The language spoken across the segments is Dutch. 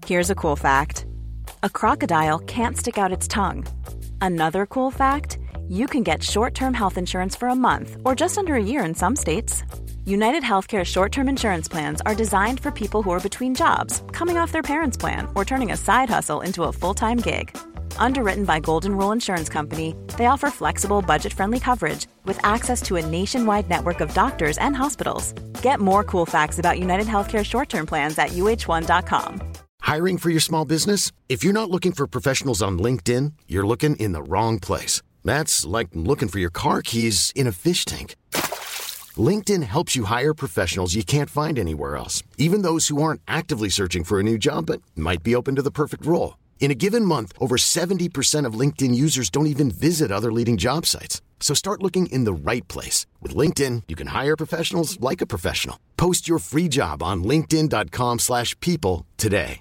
Here's a cool fact. A crocodile can't stick out its tongue. Another cool fact, you can get short-term health insurance for a month or just under a year in some states. United Healthcare short-term insurance plans are designed for people who are between jobs, coming off their parents' plan, or turning a side hustle into a full-time gig. Underwritten by Golden Rule Insurance Company, they offer flexible, budget-friendly coverage with access to a nationwide network of doctors and hospitals. Get more cool facts about United Healthcare short-term plans at uh1.com. Hiring for your small business? If you're not looking for professionals on LinkedIn, you're looking in the wrong place. That's like looking for your car keys in a fish tank. LinkedIn helps you hire professionals you can't find anywhere else, even those who aren't actively searching for a new job but might be open to the perfect role. In a given month, over 70% of LinkedIn users don't even visit other leading job sites. So start looking in the right place. With LinkedIn, you can hire professionals like a professional. Post your free job on linkedin.com/people today.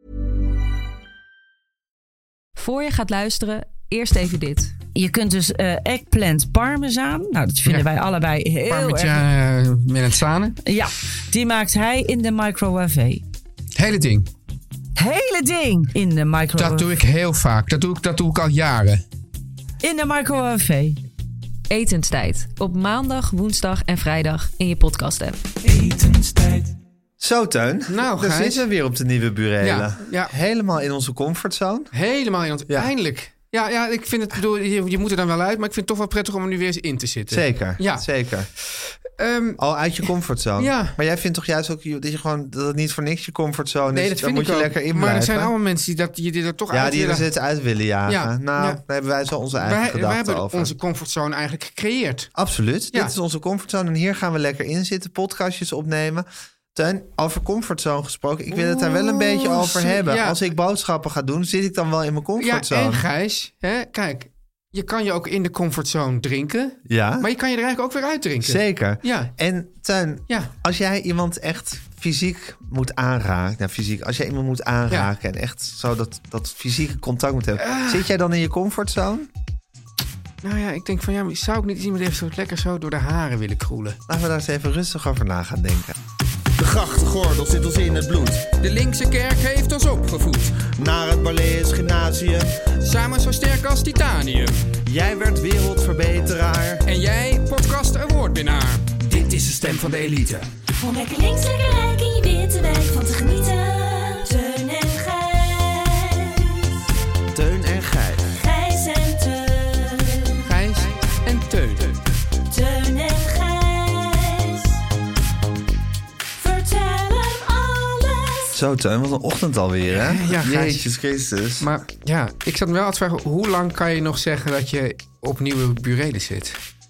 Voor je gaat luisteren, eerst even dit. Je kunt dus eggplant parmezaan. Nou, dat vinden wij allebei heel Parmigiano Melanzane. Ja, die maakt hij in de microwave. Hele ding. Hele ding in de microwave. Dat doe ik heel vaak. Dat doe ik al jaren. In de microwave. Etenstijd. Op maandag, woensdag en vrijdag in je podcast-app. Etenstijd. Zo, Teun. Nou, daar Gijs. zitten we weer op de Nieuwe Burelen. Ja. Helemaal in onze comfortzone. Helemaal in ons. Ja. Eindelijk. Ja, ik vind het, bedoel, je moet er dan wel uit, maar ik vind het toch wel prettig om er nu weer eens in te zitten. Zeker, Ja. zeker. Al uit je comfortzone. Ja. Maar jij vindt toch juist ook dat het niet voor niks je comfortzone is? Nee, dat dan vind moet ik je ook. lekker in Maar er blijven. zijn allemaal mensen die er toch uit Ja, die er willen. zitten uit willen jagen. Ja, Nou, ja. daar hebben wij zo onze eigen Wij gedachten hebben over. onze comfortzone eigenlijk gecreëerd. Absoluut. Ja. Dit is onze comfortzone en hier gaan we lekker in zitten. Podcastjes opnemen. Teun, over comfortzone gesproken. Ik wil het daar wel een beetje over hebben. ja. Als ik boodschappen ga doen, zit ik dan wel in mijn comfortzone. Ja, en Gijs, kijk, je kan je ook in de comfortzone drinken. Ja. Maar je kan je er eigenlijk ook weer uitdrinken. Zeker. Ja. En Teun, Ja. als jij iemand echt fysiek moet aanraken... als jij iemand moet aanraken en echt zo dat fysieke contact moet hebben... zit jij dan in je comfortzone? Nou ja, ik denk van ja, zou ik niet iemand even zo lekker zo door de haren willen kroelen? Laten we daar eens even rustig over na gaan denken. De grachtgordel zit ons in het bloed. De linkse kerk heeft ons opgevoed. Naar het Barlees Gymnasium. Samen zo sterk als titanium. Jij werd wereldverbeteraar. En jij podcast awardwinnaar. Dit is de stem van de elite. Om lekker links, lekker rijk in je witte wijk van te genieten. Teun en Gijs. Teun en Gijs. Gijs en Teun. Gijs en Teun. Teun en Gijs. Vertel hem alles. Zo Teun, wat een ochtend alweer, hè? Ja, Gijs. Jezus Christus. Maar ja, ik zat me wel aan te vragen, hoe lang kan je nog zeggen dat je op nieuwe burelen zit?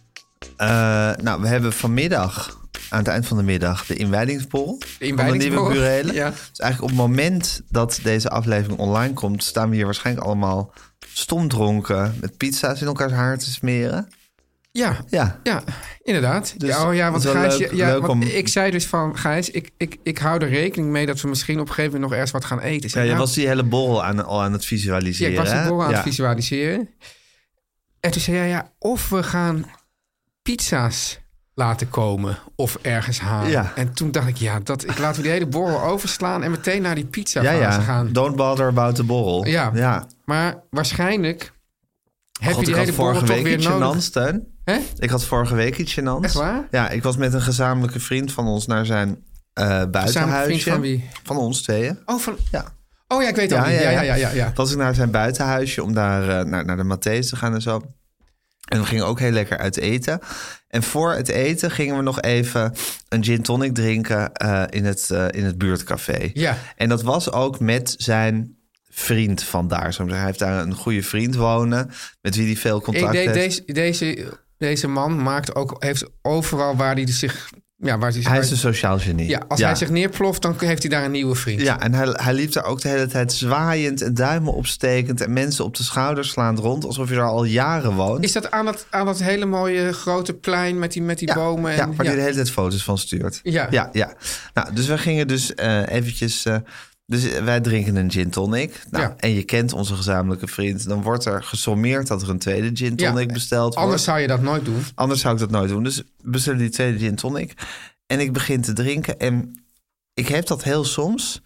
Nou, we hebben vanmiddag, aan het eind van de middag, de inwijdingsborrel. Van de Nieuwe Burelen. Ja. Dus eigenlijk op het moment dat deze aflevering online komt... staan we hier waarschijnlijk allemaal stomdronken met pizza's in elkaars haar te smeren. Ja, Ja. ja, inderdaad. Dus ja, want het is wel Gijs, leuk want om- ik zei dus van Gijs, ik hou er rekening mee dat we misschien op een gegeven moment nog ergens wat gaan eten. Ik Ja, zei, je nou, was die hele borrel al aan het ja, visualiseren. ik was die hè? borrel aan het Ja. visualiseren. En toen zei jij, ja, of we gaan pizza's laten komen of ergens halen. Ja. En toen dacht ik, laten we die hele borrel overslaan en meteen naar die pizza Ja, gaan. Don't bother about the borrel. Ja. Maar waarschijnlijk heb je God, die ik hele had borrel vorige toch week weer iets nodig. gênants, Teun. Hè? Ik had vorige week iets gênants. Echt waar? Ja, ik was met een gezamenlijke vriend van ons naar zijn buitenhuisje. vriend van wie? Van ons tweeën. Ja. Oh ja, ik weet het al. Ja. Was ik naar zijn buitenhuisje om daar naar de Matthäus te gaan en zo. En we gingen ook heel lekker uit eten. En voor het eten gingen we nog even een gin tonic drinken in het buurtcafé. Ja. En dat was ook met zijn vriend van daar. Hij heeft daar een goede vriend wonen, met wie hij veel contact heeft. Deze man heeft overal waar hij zich... Ja, Hij is een sociaal genie. Ja, als hij zich neerploft, dan heeft hij daar een nieuwe vriend. Ja, en hij liep daar ook de hele tijd zwaaiend en duimen opstekend... en mensen op de schouders slaand rond, alsof je daar al jaren woont. Is dat aan dat hele mooie grote plein met die bomen? En, ja, waar hij de hele tijd foto's van stuurt. Ja. Nou, dus we gingen dus eventjes... Dus wij drinken een gin tonic. Nou, en je kent onze gezamenlijke vriend. Dan wordt er gesommeerd dat er een tweede gin tonic besteld wordt. Anders zou je dat nooit doen. Anders zou ik dat nooit doen. Dus we bestellen die tweede gin tonic. En ik begin te drinken. En ik heb dat heel soms.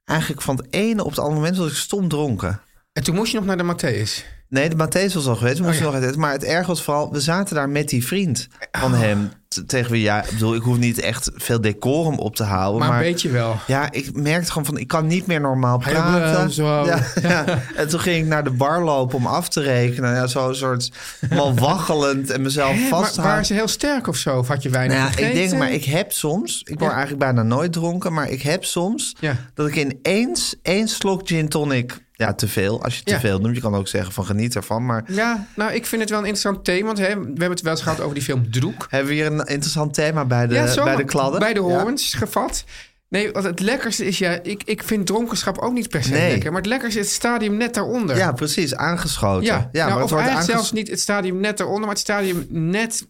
eigenlijk van het ene op het andere moment was ik stom dronken. En toen moest je nog naar de Matthäus. Nee, de Matthäus was al geweest. We moesten nog uit eten. Maar het erg was vooral, we zaten daar met die vriend van hem. Tegen wie, ja, ik bedoel, ik hoef niet echt veel decorum op te houden. Maar een beetje wel. Ja, ik merkte gewoon van, ik kan niet meer normaal praten. Zo. Ja. En toen ging ik naar de bar lopen om af te rekenen. Ja, zo'n soort mal waggelend en mezelf vasthouden. Maar waren ze heel sterk of zo? Of had je weinig gegeten? Ik denk, maar ik heb soms... Ik word eigenlijk bijna nooit dronken, maar ik heb soms... dat ik ineens 1 slok gin tonic... Ja, te veel. Als je te veel noemt. Je kan ook zeggen van geniet ervan. Maar... Ja, nou, ik vind het wel een interessant thema. Want we hebben het wel eens gehad over die film Droek. Hebben we hier een interessant thema bij de kladden? Bij de horens gevat. Nee, wat het lekkerste is, ik vind dronkenschap ook niet per se lekker. Maar het lekkerste is het stadium net daaronder. Ja, precies. Aangeschoten. Ja, maar het of wordt eigenlijk zelfs niet het stadium net daaronder, maar het stadium net...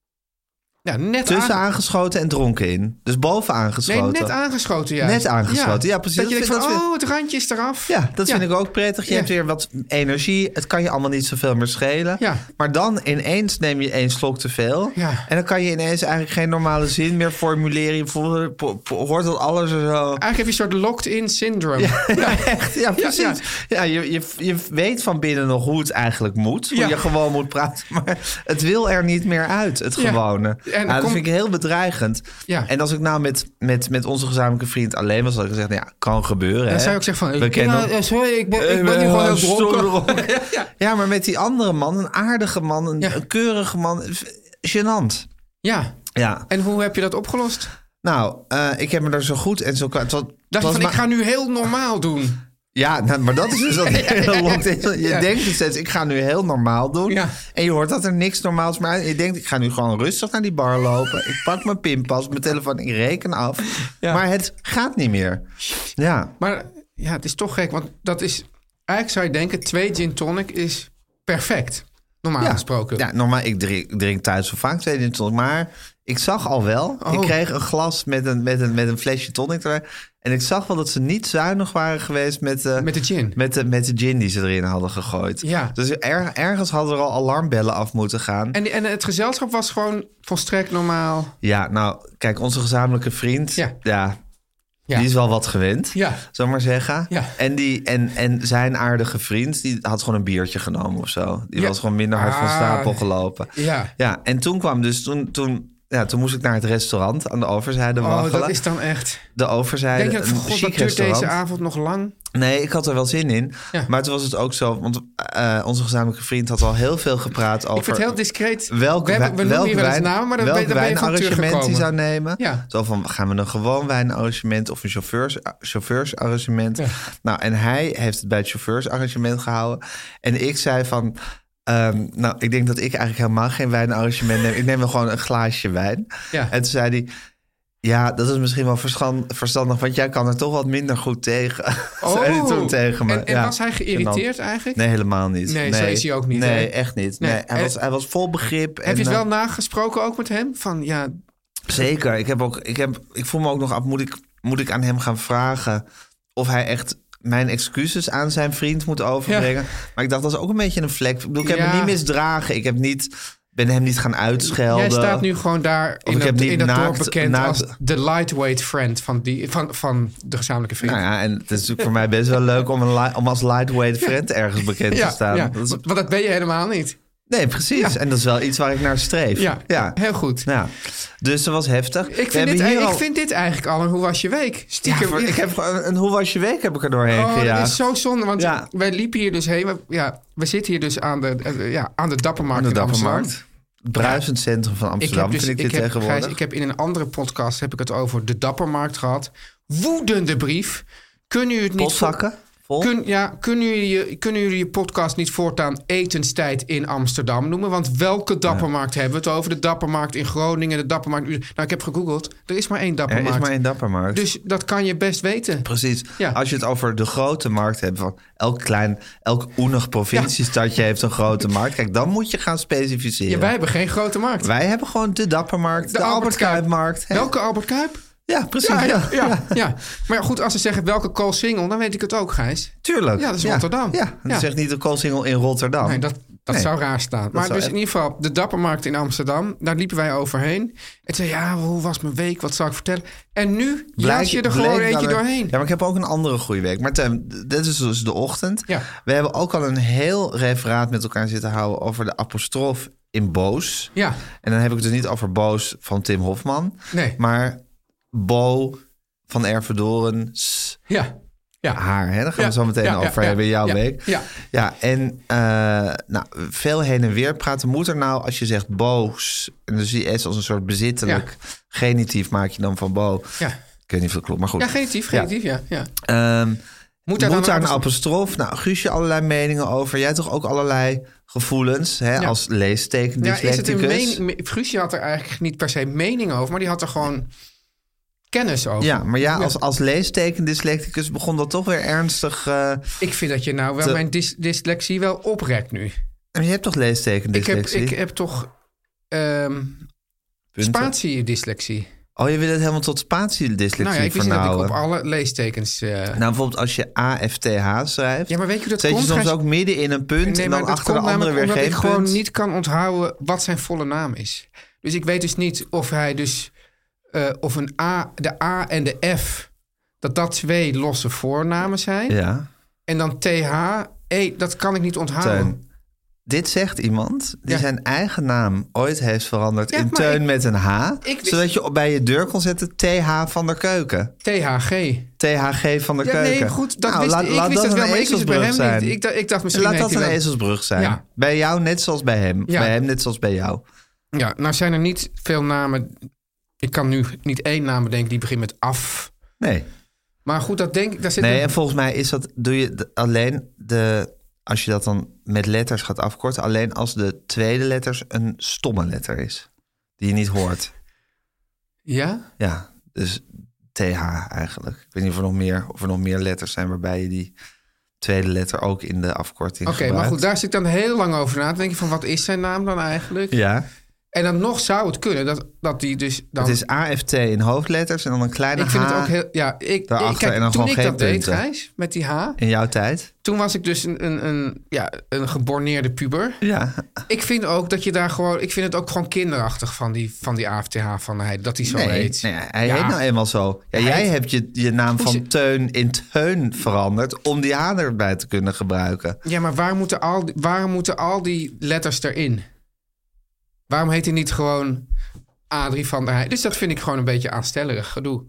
Ja, net tussen aangeschoten en dronken in. Dus boven aangeschoten. Nee, net aangeschoten, ja. Net aangeschoten, ja precies. Dat je denkt van, het randje is eraf. Ja, dat vind ik ook prettig. Je hebt weer wat energie. Het kan je allemaal niet zoveel meer schelen. Ja. Maar dan ineens neem je 1 slok te veel. Ja. En dan kan je ineens eigenlijk geen normale zin meer formuleren. Je hoort dat alles er zo... Eigenlijk heb je een soort locked-in syndrome. Ja, echt. Ja, precies. Ja, je weet van binnen nog hoe het eigenlijk moet. Hoe je gewoon moet praten. Maar het wil er niet meer uit, het gewone. En dat vind ik heel bedreigend. Ja. En als ik nou met onze gezamenlijke vriend alleen was, had ik gezegd, kan gebeuren. Dan zou je ook zeggen van, sorry, ik ben nu gewoon heel dronken. Ja, maar met die andere man, een aardige man, een keurige man, gênant. Ja. En hoe heb je dat opgelost? Nou, ik heb me er zo goed en zo... Ik ga nu heel normaal doen. Ja, maar dat is dus wat heel long. Je denkt dus steeds, ik ga nu heel normaal doen. Ja. En je hoort dat er niks normaals meer uit. Je denkt, ik ga nu gewoon rustig naar die bar lopen. Ik pak mijn pinpas, mijn telefoon, ik reken af. Ja. Maar het gaat niet meer. Ja. Maar ja, het is toch gek, want dat is... Eigenlijk zou je denken, 2 gin tonic is perfect. Normaal gesproken. Ja, normaal. Ik drink thuis zo vaak 2 gin tonic. Maar ik zag al wel, ik kreeg een glas met een flesje tonic erbij. En ik zag wel dat ze niet zuinig waren geweest met de gin. Met de gin die ze erin hadden gegooid. Ja. Dus ergens hadden er al alarmbellen af moeten gaan. En het gezelschap was gewoon volstrekt normaal. Ja, nou, kijk, onze gezamenlijke vriend... Ja. Die is wel wat gewend, zal maar zeggen. Ja. En zijn aardige vriend, die had gewoon een biertje genomen of zo. Die was gewoon minder hard van stapel gelopen. Ja. En toen kwam dus... Toen moest ik naar het restaurant aan de overzijde waggelen. Dat is dan echt... De overzijde, denk je, god, dat duurt deze avond nog lang? Nee, ik had er wel zin in. Ja. Maar toen was het ook zo... Want onze gezamenlijke vriend had al heel veel gepraat over... Ik vind het heel discreet. We noemen hier wel eens namen, maar daar ben je van teruggekomen. Die zou nemen. Ja. Zo van, gaan we een gewoon wijnarrangement of een chauffeursarrangement? Ja. Nou, en hij heeft het bij het chauffeursarrangement gehouden. En ik zei van... nou, ik denk dat ik eigenlijk helemaal geen wijnarrangement neem. Ik neem wel gewoon een glaasje wijn. Ja. En toen zei hij... Ja, dat is misschien wel verstandig, want jij kan er toch wat minder goed tegen. Zei hij toen tegen me. En was hij geïrriteerd eigenlijk? Nee, helemaal niet. Nee, zo is hij ook niet. Nee, echt niet. Nee. Hij was vol begrip. Heb je het wel nagesproken ook met hem? Van, ja... Zeker. Ik voel me ook nog af, moet ik aan hem gaan vragen of hij echt... mijn excuses aan zijn vriend moet overbrengen. Ja. Maar ik dacht, dat is ook een beetje een vlek. Ik bedoel, ik heb me niet misdragen. Ben hem niet gaan uitschelden. Jij staat nu gewoon daar in dat dorp bekend als de lightweight friend van de gezamenlijke vriend. Nou ja, en het is natuurlijk voor mij best wel leuk om als lightweight friend ergens bekend te staan. Ja. Want dat ben je helemaal niet. Nee, precies. Ja. En dat is wel iets waar ik naar streef. Ja. Heel goed. Ja. Dus dat was heftig. Ik vind dit eigenlijk al een hoe was je week? Stiekem. Ik heb een hoe was je week heb ik er doorheen gejaagd. Dat is zo zonde, want wij liepen hier dus heen. We zitten hier dus aan de Dappermarkt in Amsterdam. Het bruisend centrum van Amsterdam vind ik dit tegenwoordig. Gijs, ik heb in een andere podcast het over de Dappermarkt gehad. Woedende brief. Kunnen u het niet... Postzakken? Kunnen jullie je podcast niet voortaan Etenstijd in Amsterdam noemen? Want welke Dappermarkt hebben we het over? De Dappermarkt in Groningen, de Dappermarkt... Nou, ik heb gegoogeld. Er is maar 1 Dappermarkt. Er is maar 1 Dappermarkt. Dus dat kan je best weten. Precies. Ja. Als je het over de grote markt hebt... van elk oenig provinciestadje heeft een grote markt... kijk, dan moet je gaan specificeren. Ja, wij hebben geen grote markt. Wij hebben gewoon de Dappermarkt, de Albert Kuipmarkt. Welke Albert Kuip? Ja, precies. Ja. Maar goed, als ze zeggen welke Koolsingel, dan weet ik het ook, Gijs. Tuurlijk. Ja, dat is Rotterdam. Ja, dat zegt niet de Koolsingel in Rotterdam. Nee, Dat Nee. zou raar staan. Maar zou dus echt- in ieder geval, de Dappermarkt in Amsterdam. Daar liepen wij overheen. En zei, ja, hoe was mijn week? Wat zal ik vertellen? En nu laat je er gewoon bleek eentje dat doorheen. Ja, maar ik heb ook een andere goede week. Maar Teun, dit is dus de ochtend. Ja. We hebben ook al een heel referaat met elkaar zitten houden over de apostrof in boos. Ja, En dan heb ik het dus niet over boos van Tim Hofman. nee. Maar Bo van Ervedoren Ja, ja. haar. Hè? Daar gaan Ja, we zo meteen ja, over ja, hebben in jouw ja, week. ja. Ja, en nou, veel heen en weer praten. Moet er nou, als je zegt boos, en dus die S als een soort bezittelijk genitief maak je dan van Bo. Ja. Ik weet niet of dat klopt, maar goed. Ja, genitief, ja. Moet daar daar dan een een apostrof? Nou, Guusje, allerlei meningen over. Jij toch ook allerlei gevoelens, hè, Ja. als leesteken Ja, is het een dyslexicus. mening? Guusje had er eigenlijk niet per se mening over, maar die had er gewoon kennis over. Ja, maar ja, als leesteken dyslexicus begon dat toch weer ernstig. Ik vind dat je nou wel mijn dyslexie wel oprekt nu. En je hebt toch leesteken dyslexie? Ik heb toch Punten? spatie-dyslexie. Oh, je wil het helemaal tot spatie-dyslexie Nou ja, ik wist niet dat ik op vernauwen. alle leestekens... Nou, bijvoorbeeld als je AFTH schrijft, Ja, maar weet je hoe dat zet je komt? soms Gijs? ook midden in een punt Nee, en maar dan dat achter de komt andere namelijk weer omdat geen ik gewoon punt. niet kan onthouden wat zijn volle naam is. Dus ik weet dus niet of hij dus... of een de A en de F... dat 2 losse voornamen zijn. Ja, En dan TH, dat kan ik niet onthouden. Teun. Dit zegt iemand die Ja. zijn eigen naam ooit heeft veranderd Ja, in maar Teun ik- met een H. wist- Zodat je bij je deur kon zetten TH van der Keuken. THG. THG van der Ja, Keuken. nee, goed, dat Nou, wist ik. Ik wist dat wel, maar ik wist het bij hem zijn. niet. Ik dacht misschien Laat heeft dat hij een wel- ezelsbrug zijn. Ja. Bij jou net zoals bij hem. Ja. Bij hem net zoals bij jou. Ja, nou zijn er niet veel namen... Ik kan nu niet één naam bedenken die begint met af. Nee. Maar goed, dat denk ik... Daar zit Nee, een- en volgens mij is dat, doe je alleen als je dat dan met letters gaat afkorten, alleen als de tweede letters een stomme letter is. Die je niet hoort. Ja? Ja, dus TH eigenlijk. Ik weet niet of er nog meer letters zijn waarbij je die tweede letter ook in de afkorting Oké, gebruikt. maar goed, daar zit ik dan heel lang over na te denken van wat is zijn naam dan eigenlijk? Ja, En dan nog zou het kunnen dat die dus dan... het is AFT in hoofdletters en dan een kleine ik vind H het ook heel... Ja, daarachter kijk, en dan toen gewoon ik geen dat deed, punten. Gijs, met die H... in jouw tijd. Toen was ik dus een geborneerde puber. Ja, Ik vind ook dat je daar gewoon... Ik vind het ook gewoon kinderachtig van die AFTH van hij, dat hij zo heet. nee, hij Ja. heet nou eenmaal zo. Ja, Hij jij heet- hebt je naam Hoe van zit- Teun in Teun veranderd om die H erbij te kunnen gebruiken. Ja, maar waarom moeten al die letters erin? Waarom heet hij niet gewoon Adrie van der Heijden? Dus dat vind ik gewoon een beetje aanstellerig gedoe.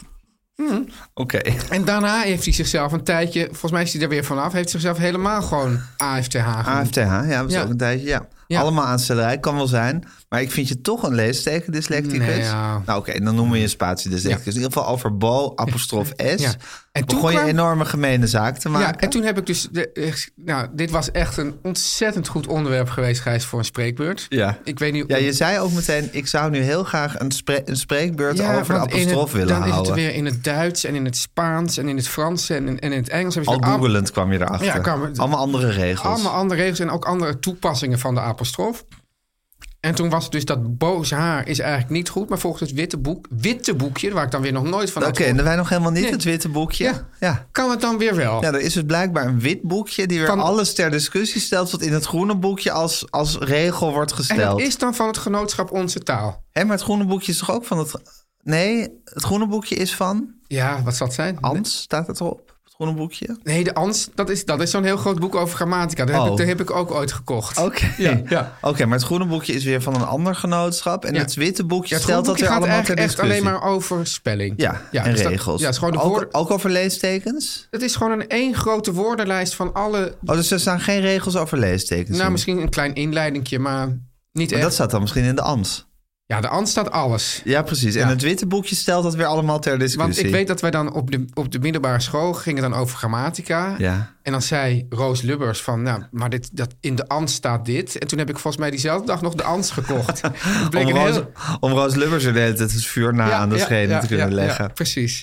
Oké. En daarna heeft hij zichzelf een tijdje... Volgens mij is hij er weer vanaf. Heeft zichzelf helemaal gewoon AFTH genoemd. AFTH, ja, dat is Ja. ook een tijdje, ja. Ja. Allemaal aanstellerij, kan wel zijn. Maar ik vind je toch een leesteken dyslexicus. Nee, ja. Nou oké, dan noemen we je een spatie dyslexicus. Ja. In ieder geval over Bo, apostrof S. Ja. En toen Begon je kwam- enorme gemene zaak te maken. Ja, en toen heb ik dus... dit was echt een ontzettend goed onderwerp geweest, Gijs, voor een spreekbeurt. Ja. Ik weet niet... Ja, je zei ook meteen, ik zou nu heel graag een spreekbeurt over de want in apostrof willen dan houden. is het weer in het Duits en in het Spaans en in het Frans en in het Engels. Heb je Al weer googelend kwam je erachter. Ja, kwam er- Allemaal andere regels. allemaal andere regels en ook andere toepassingen van de apostrof. En toen was het dus dat boos haar is eigenlijk niet goed, maar volgens het witte boekje, waar ik dan weer nog nooit van had Oké, en gehoord, wij nog helemaal niet Nee. het witte boekje. Ja. Ja. kan het dan weer wel. Ja, er is dus blijkbaar een wit boekje die weer Van- alles ter discussie stelt, wat in het groene boekje als regel wordt En gesteld. dat is dan van het genootschap Onze Taal. Hé, maar het groene boekje is toch ook van het... Nee, het groene boekje is van... Ja, wat zal het zijn? Ans staat het erop, het groene boekje. Nee, de Ans, dat is zo'n heel groot boek over grammatica. Dat heb ik ook ooit gekocht. Oké, Ja. Oké, maar het groene boekje is weer van een ander genootschap. En Ja. het witte boekje Ja, het stelt dat boekje weer gaat allemaal ter eigenlijk echt discussie. alleen maar over spelling. Ja, en dus dat- regels. ja, het is gewoon de woorden... ook over leestekens? Het is gewoon een één grote woordenlijst van alle... Oh, dus er staan geen regels over leestekens Nou, in. misschien een klein inleidingje, maar niet Maar echt. dat staat dan misschien in de ans. Ja, de Ans staat alles. Ja, precies. En Ja. het witte boekje stelt dat weer allemaal ter discussie. Want ik weet dat wij dan op de middelbare school gingen dan over grammatica. Ja. En dan zei Roos Lubbers van, nou, maar in de Ans staat dit. En toen heb ik volgens mij diezelfde dag nog de Ans gekocht. Het bleek Om Roos Lubbers er de hele tijd het vuur na aan de schenen te kunnen leggen. Ja, precies.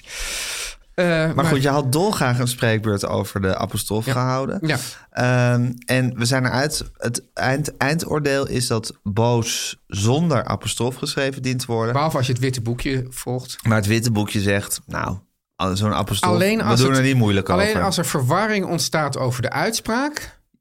Maar goed, je had dolgraag een spreekbeurt over de apostrof gehouden. Ja. En we zijn eruit. Het eindoordeel is dat boos zonder apostrof geschreven dient te worden. Behalve als je het witte boekje volgt. Maar het witte boekje zegt, nou, zo'n apostrof, Alleen we als doen het- er niet moeilijk Alleen over. als er verwarring ontstaat over de uitspraak,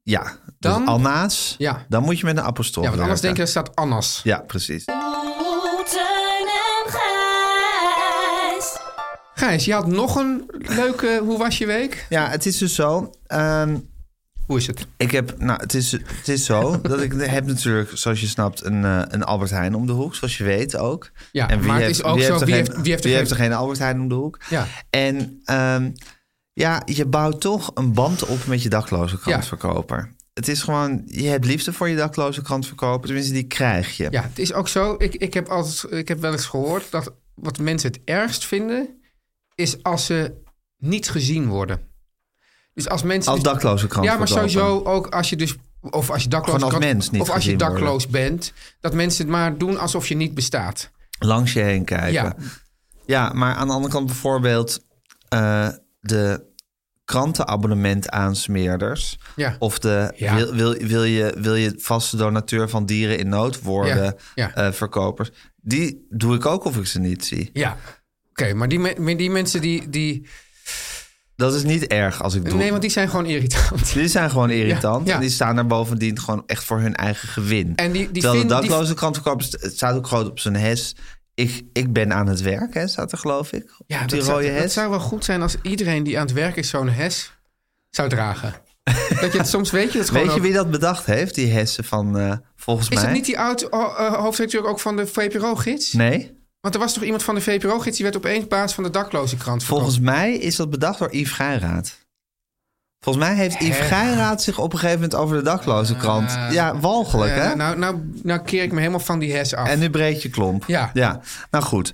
Ja, Dan? dus Anna's. Ja. Dan moet je met een apostrof Ja, want anders denk werken. je dat staat Annas. Ja, precies. Teun en Gijs. Gijs, je had nog een leuke Hoe was je week? Ja, het is dus zo. Hoe is het? Het is zo dat ik heb natuurlijk, zoals je snapt, een Albert Heijn om de hoek. Zoals je weet ook. Ja, en maar het is ook zo, wie heeft er geen Albert Heijn om de hoek? Ja. En je bouwt toch een band op met je dakloze krantverkoper. Het is gewoon, je hebt liefde voor je dakloze krantverkoper. Tenminste, die krijg je. Ja, het is ook zo. Ik heb wel eens gehoord dat wat mensen het ergst vinden, is als ze niet gezien worden. Dus als mensen. Als dakloze krantverkoper. Ja, maar sowieso ook als je dus. Of als je dakloos, Gewoon als mens niet of als je gezien dakloos bent, dat mensen het maar doen alsof je niet bestaat. Langs je heen kijken. Ja, maar aan de andere kant bijvoorbeeld de krantenabonnement-aansmeerders. Ja. Of wil je vaste donateur van dieren in nood worden, verkopers. Die doe ik ook of ik ze niet zie. Ja, oké, maar die mensen die... Dat is niet erg als ik doe. Nee, want die zijn gewoon irritant. Die zijn gewoon irritant. Ja. En die staan daar bovendien gewoon echt voor hun eigen gewin. En die terwijl de dakloze krantverkoper, het staat ook groot op zijn hes. Ik ben aan het werk, hè, staat er geloof ik. Ja, op die dat rode hes. zou wel goed zijn als iedereen die aan het werk is zo'n hes zou dragen. Dat je het soms weet je dat gewoon. Weet je ook... wie dat bedacht heeft, die hessen van volgens mij? Is het niet die oud-hoofdredacteur ook van de VPRO-gids? Nee. Want er was toch iemand van de VPRO-gids... die werd opeens baas van de dakloze krant. Volgens mij is dat bedacht door Yves Geiraat. Volgens mij heeft Yves Geiraat zich op een gegeven moment over de dakloze krant... ja, walgelijk, hè? Nou keer ik me helemaal van die hes af. En nu breekt je klomp. Ja. Nou goed.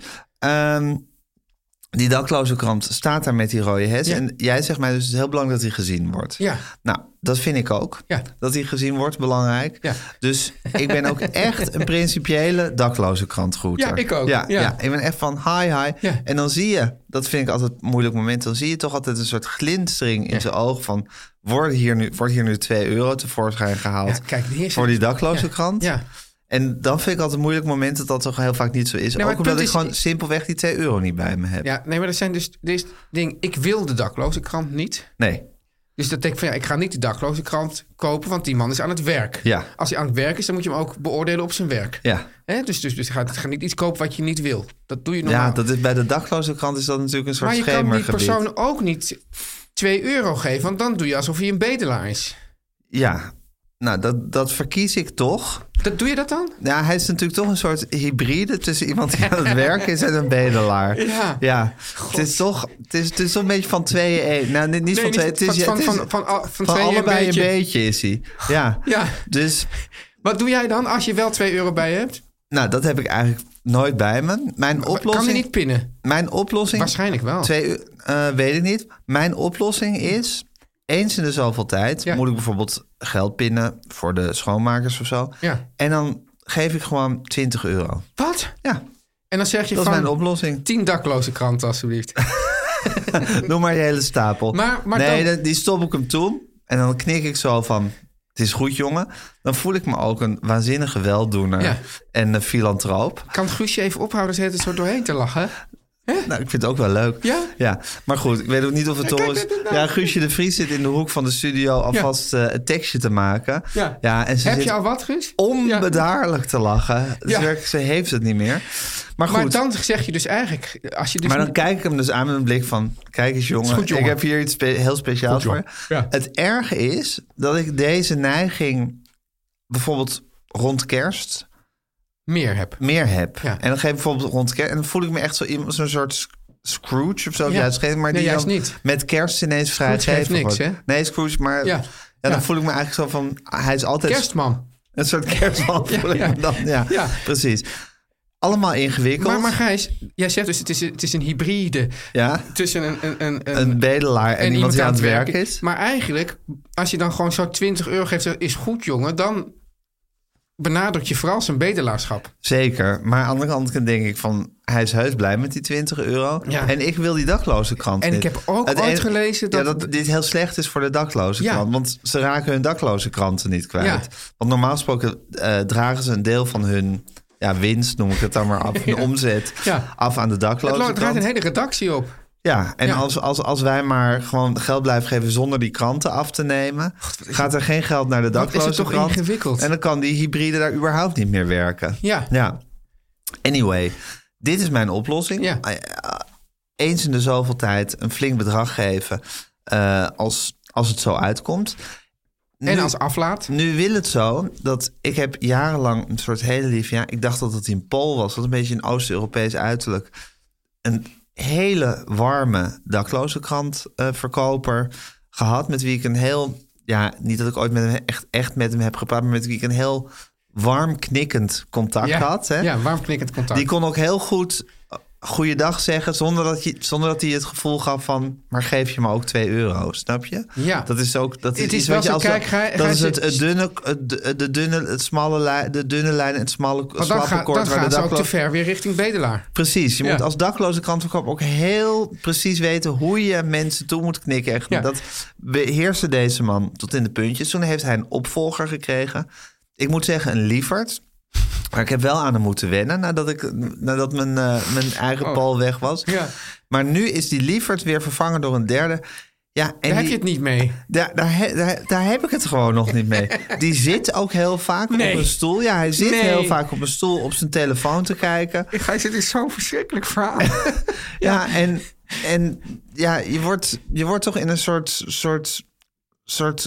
Die dakloze krant staat daar met die rode hes. Ja. En jij zegt mij dus het is heel belangrijk dat hij gezien wordt. Ja. Nou, dat vind ik ook. Ja. Dat hij gezien wordt, belangrijk. Ja. Dus ik ben ook echt een principiële dakloze krantgroeter. Ja, ik ook. Ja. Ja. Ik ben echt van hi. Ja. En dan zie je, dat vind ik altijd een moeilijk moment... dan zie je toch altijd een soort glinstering in zijn oog van... wordt hier nu €2 tevoorschijn gehaald Ja, kijk, voor die dakloze krant? Ja. En dan vind ik altijd een moeilijk moment dat toch heel vaak niet zo is. Nee, maar ook omdat het ik punt gewoon simpelweg die €2 niet bij me heb. Ja, nee, maar er zijn dus dit ding. Ik wil de dakloze krant niet. Nee. Dus dat denk ik van ik ga niet de dakloze krant kopen, want die man is aan het werk. Ja. Als hij aan het werk is, dan moet je hem ook beoordelen op zijn werk. Ja. Hè? Dus ga niet iets kopen wat je niet wil. Dat doe je normaal. Ja, dat is, bij de dakloze krant is dat natuurlijk een soort maar je kan die schemergebied. persoon ook niet €2 geven, want dan doe je alsof hij een bedelaar is. Ja, nou dat verkies ik toch. Doe je dat dan? Ja, hij is natuurlijk toch een soort hybride tussen iemand die aan het werk is en een bedelaar. Ja. Het is toch een beetje van tweeën één. Nou, niet van tweeën. Het is van van tweeën allebei een een beetje is hij. Ja. Ja. Dus, Wat doe jij dan als je wel €2 bij je hebt? nou, dat heb ik eigenlijk nooit bij me. Mijn oplossing... Kan je niet pinnen? Mijn oplossing... Waarschijnlijk wel. Weet ik niet. Mijn oplossing is... eens in de zoveel tijd moet ik bijvoorbeeld geld pinnen voor de schoonmakers of zo. Ja. En dan geef ik gewoon €20. Wat? Ja. En dan zeg je Dat van... is mijn oplossing. 10 dakloze kranten, alsjeblieft. Noem maar je hele stapel. Maar nee, dan... die stop ik hem toe. En dan knik ik zo van... het is goed, jongen. Dan voel ik me ook een waanzinnige weldoener. En een filantroop. Kan Guusje even ophouden ze het zo doorheen te lachen? Nou, ik vind het ook wel leuk. Ja? Maar goed, ik weet ook niet of het toch is. Ja, Guusje de Vries zit in de hoek van de studio alvast een tekstje te maken. Ja. En ze Heb zit je al wat, Guus? onbedaarlijk te lachen. Dus werkelijk, ze heeft het niet meer. Maar goed. Maar dan zeg je dus eigenlijk... Als je dus maar dan kijk ik hem dus aan met een blik van... kijk eens jongen, goed, jongen. ik heb hier iets heel speciaals voor je. Ja. Het erge is dat ik deze neiging... bijvoorbeeld rond kerst... meer heb. Ja. En dan geef ik bijvoorbeeld rond kerst... en dan voel ik me echt zo'n soort Scrooge of zo. Ja. Juist geen, maar Nee, die juist dan niet. met kerst ineens Scrooge geeft vrijgeven niks, wordt. hè? Nee, Scrooge, maar... Ja. Dan voel ik me eigenlijk zo van... hij is altijd... Kerstman. Een soort kerstman voel ik me dan. Ja, precies. Allemaal ingewikkeld. Maar Gijs, jij zegt dus het is een hybride tussen een bedelaar en iemand die aan het werk is. Maar eigenlijk, als je dan gewoon zo €20 geeft, is goed jongen, dan benadrukt je vooral zijn bedelaarschap. Zeker, maar aan de andere kant denk ik van... hij is heus blij met die €20. Ja. En ik wil die dakloze krant En niet. ik heb ook ooit gelezen dat dit heel slecht is voor de dakloze krant. Want ze raken hun dakloze kranten niet kwijt. Ja. Want normaal gesproken dragen ze een deel van hun... winst, noem ik het dan maar af. De omzet af aan de dakloze Het draait krant. een hele redactie op. Ja, en Ja. als wij maar gewoon geld blijven geven zonder die kranten af te nemen, gaat er geen geld naar de Wat is het dakloze toch krant. ingewikkeld? En dan kan die hybride daar überhaupt niet meer werken. Ja. Anyway, dit is mijn oplossing. Ja. Eens in de zoveel tijd een flink bedrag geven als het zo uitkomt. En als aflaat. Nu wil het zo dat ik heb jarenlang een soort hele lief... Ja, ik dacht dat het in Pool was. Wat een beetje een Oost-Europees uiterlijk. Een hele warme dakloze krantverkoper gehad. Met wie ik een heel... Ja, niet dat ik ooit met hem echt met hem heb gepraat... maar met wie ik een heel warm knikkend contact had. Hè? Ja, warm knikkend contact. Die kon ook heel goed goeiedag zeggen... zonder dat hij het gevoel gaf van... maar geef je me ook €2, snap je? Ja. Dat is ook... Dat Het is iets wel wat je zo, als kijk, dat is ga- de dunne lijn en het slappe Want dan koord... waar gaan de ze ook te dakloze... ver weer richting bedelaar. Precies, je Ja. moet als dakloze krantverkoper ook heel precies weten... hoe je mensen toe moet knikken. Echt. Ja. Dat beheerste deze man tot in de puntjes. Toen heeft hij een opvolger gekregen. Ik moet zeggen, een lieverd... Maar ik heb wel aan hem moeten wennen nadat mijn eigen Paul weg was. Ja. Maar nu is die lieverd weer vervangen door een derde. Ja, en Daar heb je het niet mee. Daar heb ik het gewoon nog niet mee. Die zit ook heel vaak op een stoel. Ja, hij zit heel vaak op een stoel op zijn telefoon te kijken. Dit is zo'n verschrikkelijk verhaal. Ja, en ja, je wordt toch in een soort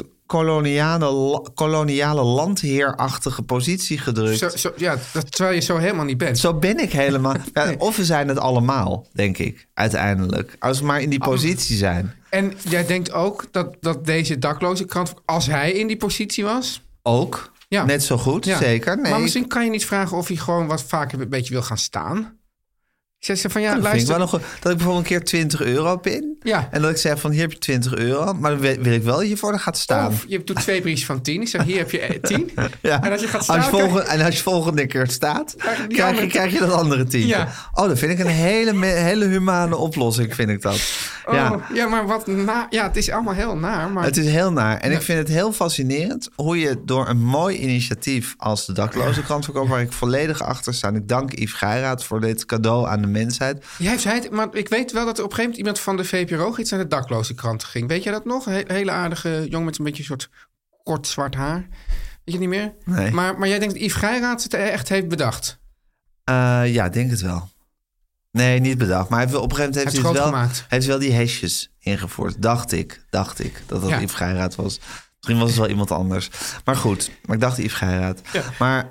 koloniale landheerachtige positie gedrukt. Terwijl je zo helemaal niet bent. Zo ben ik helemaal. Ja, of we zijn het allemaal, denk ik, uiteindelijk. Als we maar in die positie zijn. En jij denkt ook dat deze dakloze krant, als hij in die positie was... Ook, Ja. net zo goed, Ja. zeker. Nee, Maar misschien kan je niet vragen of hij gewoon wat vaker een beetje wil gaan staan. Ik zeg van ja, dat vind ik luister. wel nog, dat ik bijvoorbeeld een keer €20 pin. Ja. En dat ik zeg van hier heb je €20. Maar dan wil ik wel dat je voor er gaat staan. Of je doet 2 briefjes van 10. Ik zeg, hier heb je 10. Ja. En als je gaat staan... Als je volgende keer staat, die andere krijg je dat andere 10. Ja. Oh, dat vind ik een hele humane oplossing, vind ik dat. Ja, maar wat ja, het is allemaal heel naar. Maar... Het is heel naar. En ik vind het heel fascinerend hoe je door een mooi initiatief als de dakloze krantverkoper, waar ik volledig achter sta. En ik dank Yves Geiraat voor dit cadeau aan de mensheid. Maar ik weet wel dat er op een gegeven moment iemand van de VPRO iets naar de dakloze krant ging. Weet jij dat nog? Een hele aardige jongen met een beetje een soort kort zwart haar. Weet je het niet meer? Nee. Maar jij denkt dat Yves Geiraat het echt heeft bedacht? Ja, denk het wel. Nee, niet bedacht. Maar op een gegeven moment heeft hij wel die hesjes ingevoerd. Dacht ik dat Yves Geiraat was. Misschien was het wel iemand anders. Maar goed, maar ik dacht Yves Geiraat. Ja. Maar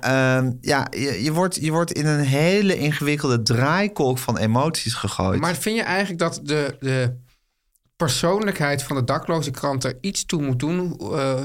je wordt in een hele ingewikkelde draaikolk van emoties gegooid. Maar vind je eigenlijk dat de persoonlijkheid van de dakloze krant er iets toe moet doen...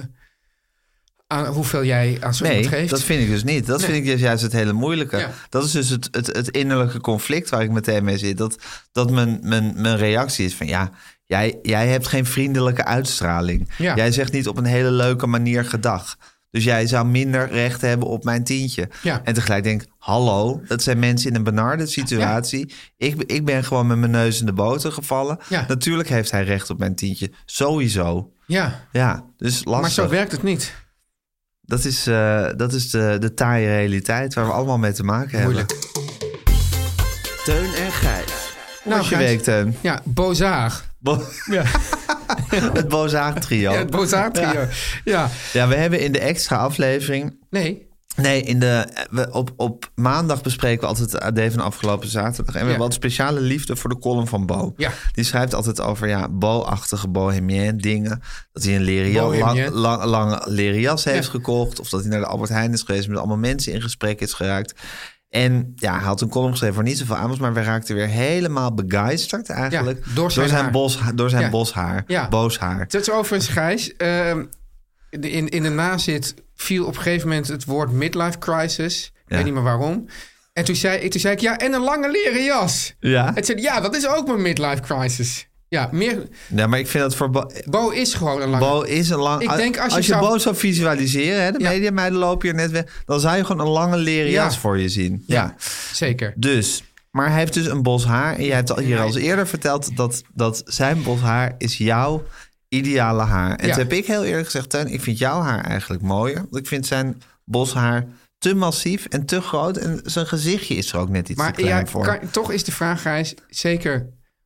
aan hoeveel jij aan zo iemand geeft? Nee, dat vind ik dus niet. Dat vind ik dus juist het hele moeilijke. Ja. Dat is dus het innerlijke conflict waar ik meteen mee zit. Dat mijn reactie is van ja, jij hebt geen vriendelijke uitstraling. Ja. Jij zegt niet op een hele leuke manier gedag. Dus jij zou minder recht hebben op mijn tientje. Ja. En tegelijk denk ik, hallo, dat zijn mensen in een benarde situatie. Ja. Ik ben gewoon met mijn neus in de boter gevallen. Ja. Natuurlijk heeft hij recht op mijn tientje. Sowieso. Ja, Ja, dus lastig. maar zo werkt het niet. Dat is de taaie realiteit waar we allemaal mee te maken Moeilijk. hebben. Teun en Gijs. Hoe was je Gijs. week, Teun? Ja, Bozaar. Ja. Het Bozaar trio. Ja, het Bozaar trio. Ja. We hebben in de extra aflevering... Nee. Nee, op maandag bespreken we altijd het AD van afgelopen zaterdag. En we hebben wat speciale liefde voor de column van Bo. Ja. Die schrijft altijd over Bo-achtige bohemien dingen. Dat hij een Bohemien. lange leren jas heeft gekocht. Of dat hij naar de Albert Heijn is geweest met allemaal mensen in gesprek is geraakt. En hij had een column geschreven waar niet zoveel aan was, maar we raakten weer helemaal begeisterd eigenlijk. Ja, door zijn bos haar. Ja. Boos haar. Het is overigens, Gijs. In de nazit viel op een gegeven moment het woord midlife crisis. Ik weet niet meer waarom. En toen zei ik, ja, en een lange leren jas. Ja. Het zei, ja, dat is ook mijn midlife crisis. Ja, meer... Ja, maar ik vind dat voor Bo is gewoon een lange... Bo is een lang... Ik denk als je Bo zou visualiseren, hè, de mediameiden lopen hier net weg, dan zou je gewoon een lange leren jas voor je zien. Ja, zeker. Dus, maar hij heeft dus een bos haar. En jij hebt hier al eens eerder verteld dat zijn bos haar is jouw ideale haar. En toen heb ik heel eerlijk gezegd, Teun, ik vind jouw haar eigenlijk mooier. Want ik vind zijn bos haar te massief en te groot. En zijn gezichtje is er ook net iets te klein voor. Toch is de vraag, Gijs, zeker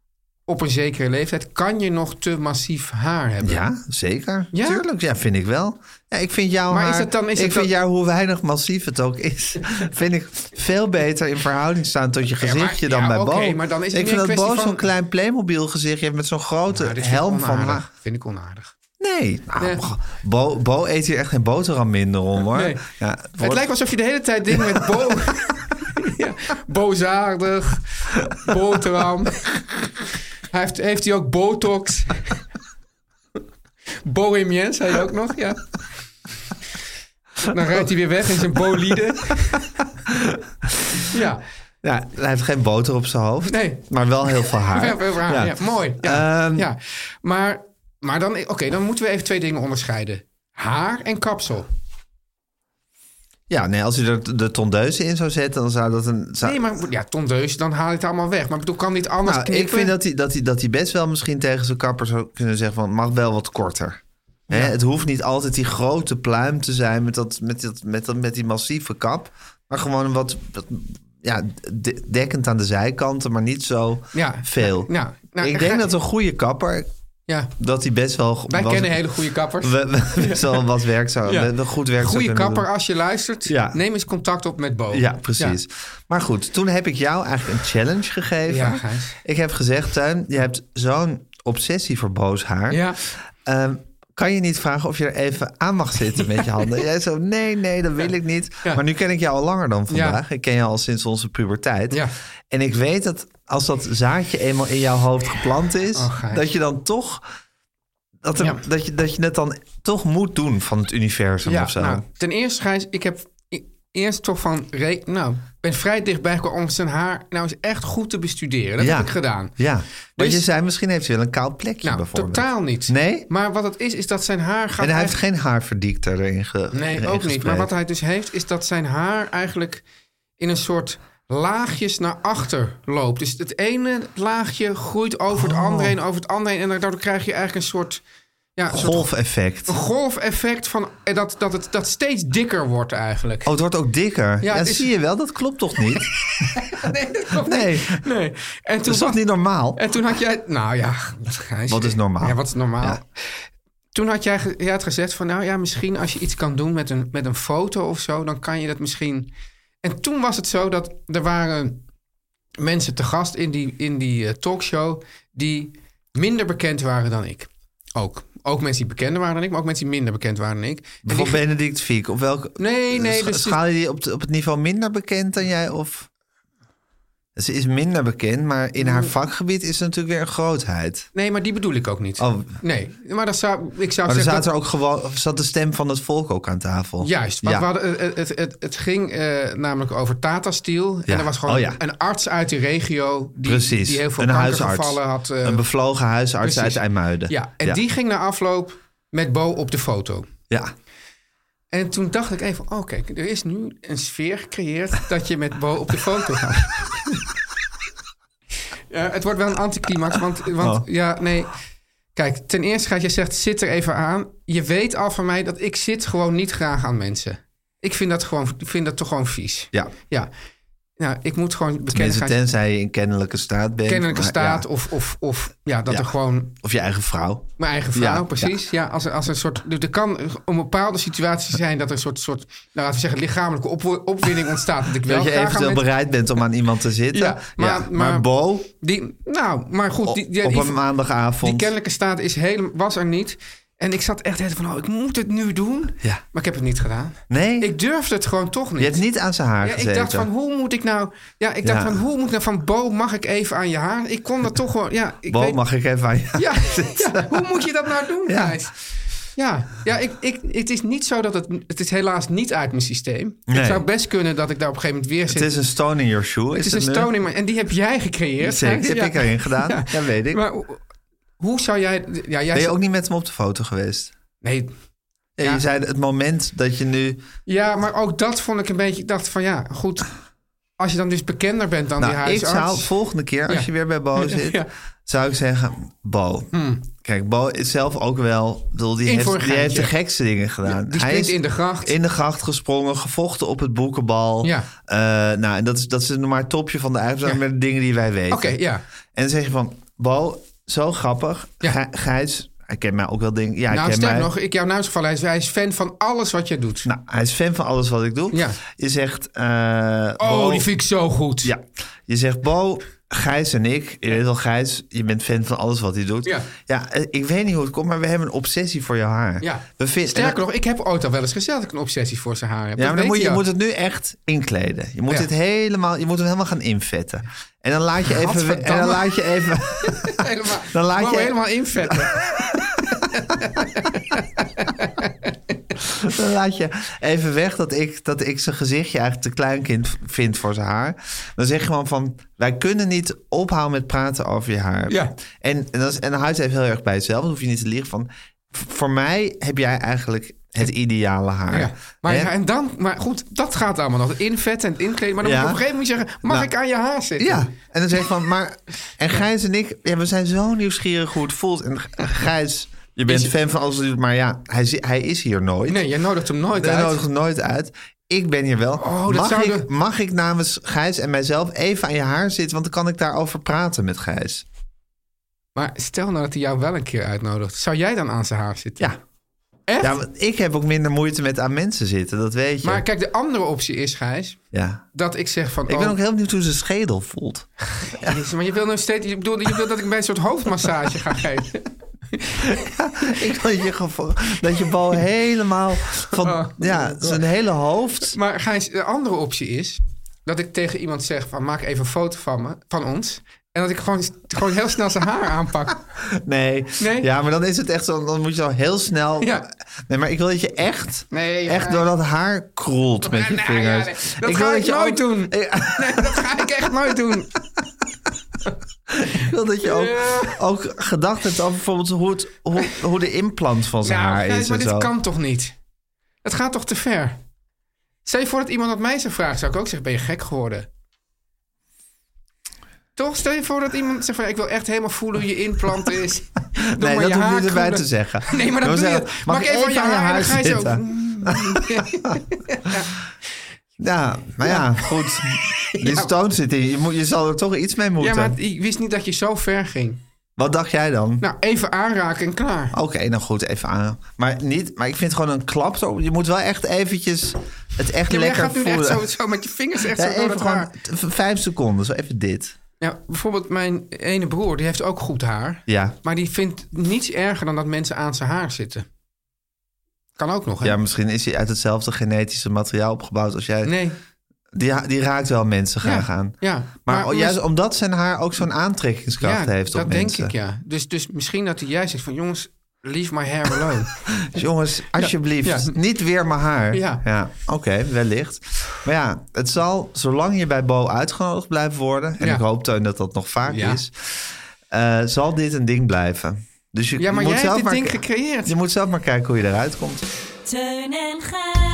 op een zekere leeftijd... kan je nog te massief haar hebben. Ja, zeker. Ja? Tuurlijk, ja, vind ik wel. Ja, ik vind jouw Maar haar... is het dan- is ik het vind dan- jou, hoe weinig massief het ook is... vind ik veel beter in verhouding staan tot je gezichtje dan bij oké, Bo. maar dan is het ik meer vind een dat Bo kwestie zo'n van- klein Playmobil gezichtje heeft... met zo'n grote Nou, dit vind ik helm van onaardig. haar. Vind ik onaardig. Nee, nou, Nee. Bo eet hier echt geen boterham minder om, hoor. Nee. Ja, Het wordt- lijkt alsof je de hele tijd dingen met Bo... ja, bozaardig, boterham. Heeft hij ook botox? Bohemien, zei je ook nog, ja. Dan rijdt hij weer weg in zijn bolide. Ja, Ja, hij heeft geen boter op zijn hoofd. nee. Maar wel heel veel haar. Ja, mooi. Ja, Ehm, ja. Maar dan, dan moeten we even 2 dingen onderscheiden. Haar en kapsel. Ja, nee, als je er de tondeuze in zou zetten, dan zou dat een... Nee, maar ja, tondeus, dan haal je het allemaal weg. Maar ik bedoel, kan dit anders Nou, knippen? ik vind dat hij best wel misschien tegen zijn kapper zou kunnen zeggen van... mag wel wat korter. Hè, Ja. het hoeft niet altijd die grote pluim te zijn met die massieve kap. Maar gewoon wat dekkend aan de zijkanten, maar niet zo Ja. veel. Nou, ik denk dat een goede kapper, Ja, dat hij best wel... wij kennen hele goede kappers. best wel wat werk zou... Ja. Goed werk zou Goede kunnen kapper, doen. als je luistert, Ja. neem eens contact op met Bo. Ja, precies. Maar goed, toen heb ik jou eigenlijk een challenge gegeven. Ja, Gijs. Ik heb gezegd, Teun, je hebt zo'n obsessie voor boos haar. Ja. Kan je niet vragen of je er even aan mag zitten met je handen? Jij zo, nee, dat wil ik niet. Ja. Maar nu ken ik jou al langer dan vandaag. Ja. Ik ken jou al sinds onze puberteit. Ja. En ik weet dat als dat zaadje eenmaal in jouw hoofd geplant is... Oh, Gijs. dat je dan toch... Dat je het dan toch moet doen van het universum of zo. Nou, ten eerste, Gijs, ik heb eerst toch ben vrij dichtbij gekomen om zijn haar nou eens echt goed te bestuderen. Dat Ja. heb ik gedaan. Ja, want Dus- je zei misschien heeft hij wel een kaal plekje Nou, bijvoorbeeld. totaal niet. Nee? Maar wat het is dat zijn haar gaat... En hij heeft eigenlijk- geen haarverdikter erin Nee, erin ook niet. gespreid. Maar wat hij dus heeft, is dat zijn haar eigenlijk in een soort laagjes naar achter loopt. Dus het ene laagje groeit over het andere heen, over het andere heen. En daardoor krijg je eigenlijk een soort... Ja, een soort Golfeffect. een golfeffect van dat steeds dikker wordt eigenlijk. Oh, het wordt ook dikker. Ja, het is- zie je wel, dat klopt toch niet? Nee, dat klopt Nee. niet. Nee. En Dat is toch niet normaal? En toen had jij... Nou ja, Gijs, Wat is normaal? Ja, wat is normaal? Ja. Toen had jij had gezegd van... Nou ja, misschien als je iets kan doen met een foto of zo... dan kan je dat misschien... En toen was het zo dat er waren mensen te gast in die talkshow... die minder bekend waren dan ik. Ook mensen die bekender waren dan ik... maar ook mensen die minder bekend waren dan ik. En Bijvoorbeeld die- Benedict Fiek. Op welke... Nee, dus- Schaal je die op het niveau minder bekend dan jij? Of... Ze is minder bekend, maar in haar vakgebied is ze natuurlijk weer een grootheid. Nee, maar die bedoel ik ook niet. Oh. Nee, maar ik zou Maar er zeggen... zat er ook gewoon, zat de stem van het volk ook aan tafel. Juist, want Ja. we hadden, het ging namelijk over Tata Steel. Ja. En er was gewoon Oh, ja. een arts uit de regio... die Precies, heel veel een huisarts. kankergevallen had. Een bevlogen huisarts precies. uit IJmuiden. Ja, en die ging na afloop met Bo op de foto. Ja. En toen dacht ik even... Oh, kijk, er is nu een sfeer gecreëerd... dat je met Bo op de foto gaat. Ja, het wordt wel een anticlimax, want ja, nee... Kijk, ten eerste gaat je zegt, zit er even aan. Je weet al van mij dat ik zit gewoon niet graag aan mensen. Ik vind dat toch gewoon vies. Ja. Ja. Nou, ik moet gewoon bekennen Tenminste, gaan... tenzij je in kennelijke staat bent. Kennelijke maar staat ja. of dat Ja. er gewoon... Of je eigen vrouw. Mijn eigen vrouw, Ja, precies. Ja, als een soort... Er kan om bepaalde situaties zijn dat er een soort nou, laten we zeggen, lichamelijke opwinding ontstaat. Dat ik wel Dat je graag eventueel aan bereid bent om aan iemand te zitten. Ja, maar Bo, maar goed, die op een maandagavond. die kennelijke staat was er niet. En ik zat echt van, ik moet het nu doen. Ja. Maar ik heb het niet gedaan. Nee, Ik durfde het gewoon toch niet. je hebt niet aan zijn haar Ja, gezeten. ik dacht van, hoe moet ik nou... Ja, ik dacht Ja. van, hoe moet ik nou van Bo, mag ik even aan je haar? Ik kon dat toch gewoon... Ja, ik Bo, weet, mag ik even aan je ja, ja, hoe moet je dat nou doen, Ja. Gijs? Ja, het is niet zo dat het is helaas niet uit mijn systeem. Nee. Het zou best kunnen dat ik daar op een gegeven moment weer zit. Het is een stone in your shoe. Het is een nu? stoning, en die heb jij gecreëerd. Zeker, Gijs. die heb ik erin gedaan. Ja, weet ik. Maar hoe zou jij... Ja, jij Ben je ook niet met hem op de foto geweest? Nee. Ja, Ja. Je zei het moment dat je nu... Ja, maar ook dat vond ik een beetje... Ik dacht van ja, goed. Als je dan dus bekender bent dan die Nou, ik huisarts... zou volgende keer, als Ja. je weer bij Bo zit... Ja. zou ik zeggen, Bo. Kijk, Bo is zelf ook wel... Bedoel, die In voor een heeft de geintje. gekste dingen gedaan. Die Hij springt is in de gracht. in de gracht gesprongen, gevochten op het boekenbal. Ja. Nou, en dat is nog maar het topje van de ijsberg Ja. met de dingen die wij weten. Oké, ja. En dan zeg je van, Bo, zo grappig. Ja. Gijs, hij kent mij ook wel dingen. Ja, Nou, ken sterk mij. nog, ik jou naast gevallen. Hij is fan van alles wat je doet. Nou, hij is fan van alles wat ik doe. Ja. Je zegt... Oh, die vind ik zo goed. Ja, je zegt Bo, Gijs en ik. Je weet wel, Gijs, je bent fan van alles wat hij doet. Ja. Ik weet niet hoe het komt, maar we hebben een obsessie voor je haar. Ja. We Sterker nog, ik heb ooit al wel eens gezegd dat ik een obsessie voor zijn haar heb. Ja, Dat maar dan weet je hij moet al. het nu echt inkleden. Je moet Ja. dit helemaal, je moet hem helemaal gaan invetten. En dan laat je even... Gadverdamme. En dan laat je even... helemaal, dan laat je- helemaal invetten. Dan laat je even weg dat ik zijn gezichtje eigenlijk te kleinkind vind voor zijn haar. Dan zeg je gewoon van, wij kunnen niet ophouden met praten over je haar. Ja. En dan houdt het even heel erg bij jezelf. Dan hoef je niet te liegen van, voor mij heb jij eigenlijk het ideale haar. Ja. Maar, Hè? maar goed, dat gaat allemaal nog. Het invetten en het inkleden. Maar dan Ja. moet je op een gegeven moment zeggen, mag Nou, ik aan je haar zitten? Ja, en dan zeg je van, maar... En Gijs en ik, we zijn zo nieuwsgierig hoe het voelt. En Gijs, je bent fan van alles wat hij doet, maar ja, hij is hier nooit. Nee, jij nodigt hem nooit Hij uit. nodigt hem nooit uit. Ik ben hier wel. Oh, dat Mag ik namens Gijs en mijzelf even aan je haar zitten? Want dan kan ik daarover praten met Gijs. Maar stel nou dat hij jou wel een keer uitnodigt. Zou jij dan aan zijn haar zitten? Ja. Echt? Ja, want ik heb ook minder moeite met aan mensen zitten, dat weet je. Maar kijk, de andere optie is, Gijs, ja. dat ik zeg van... Ik ben ook heel benieuwd hoe zijn schedel voelt. Jezus, maar je wil nog steeds... Je wil dat ik bij een soort hoofdmassage ga geven. Ik wil dat je bal helemaal van... zijn hele hoofd... Maar Gijs, de andere optie is dat ik tegen iemand zeg van maak even een foto van ons. En dat ik gewoon heel snel zijn haar aanpak. Nee. Ja, maar dan is het echt zo... Dan moet je al heel snel... Ja. Nee, maar ik wil dat je echt Nee, door dat haar kroelt met je vingers. Dat ik ga wil ik je nooit ook- doen. Nee, dat ga ik echt nooit doen. Ik wil dat je ook gedacht hebt over bijvoorbeeld hoe de implant van zijn haar Gijs, is. maar en dit zo. kan toch niet? Het gaat toch te ver? Stel je voor dat iemand dat mij zou vragen, zou ik ook zeggen, ben je gek geworden? Toch? Stel je voor dat iemand zegt van, ik wil echt helemaal voelen hoe je implant is. Nee, dat hoef je niet erbij te zeggen. Nee, maar dat doe je. Mag ik even aan je haar en dan ga je zo... Ja, maar ja, goed. Die stoot zit in. Je zal er toch iets mee moeten. Ja, maar ik wist niet dat je zo ver ging. Wat dacht jij dan? Nou, even aanraken en klaar. Oké, nou goed, even aan. Maar ik vind gewoon een klap zo. Je moet wel echt eventjes het echt Ja, maar lekker jij gaat nu voelen. echt zo met je vingers echt Ja, zo door even het gewoon haar. 5 seconden, zo even dit. Ja, bijvoorbeeld mijn ene broer, die heeft ook goed haar. Ja. Maar die vindt niets erger dan dat mensen aan zijn haar zitten. Kan ook nog, hè? Ja, misschien is hij uit hetzelfde genetische materiaal opgebouwd als jij. Nee. Die raakt wel mensen graag aan. Ja. Maar juist omdat zijn haar ook zo'n aantrekkingskracht heeft op dat mensen. denk ik, ja. Dus misschien dat hij juist zegt van... jongens, leave my hair alone. Dus jongens, alsjeblieft, niet weer mijn haar. Ja. Oké, wellicht. Maar ja, het zal, zolang je bij Bo uitgenodigd blijft worden... en Ja. ik hoop, Teun, dat dat nog vaak Ja. is... zal dit een ding blijven. Dus je, Ja, maar je moet jij zelf hebt dit maar, ding gecreëerd. Je moet zelf maar kijken hoe je eruit komt. Teun en Gijs.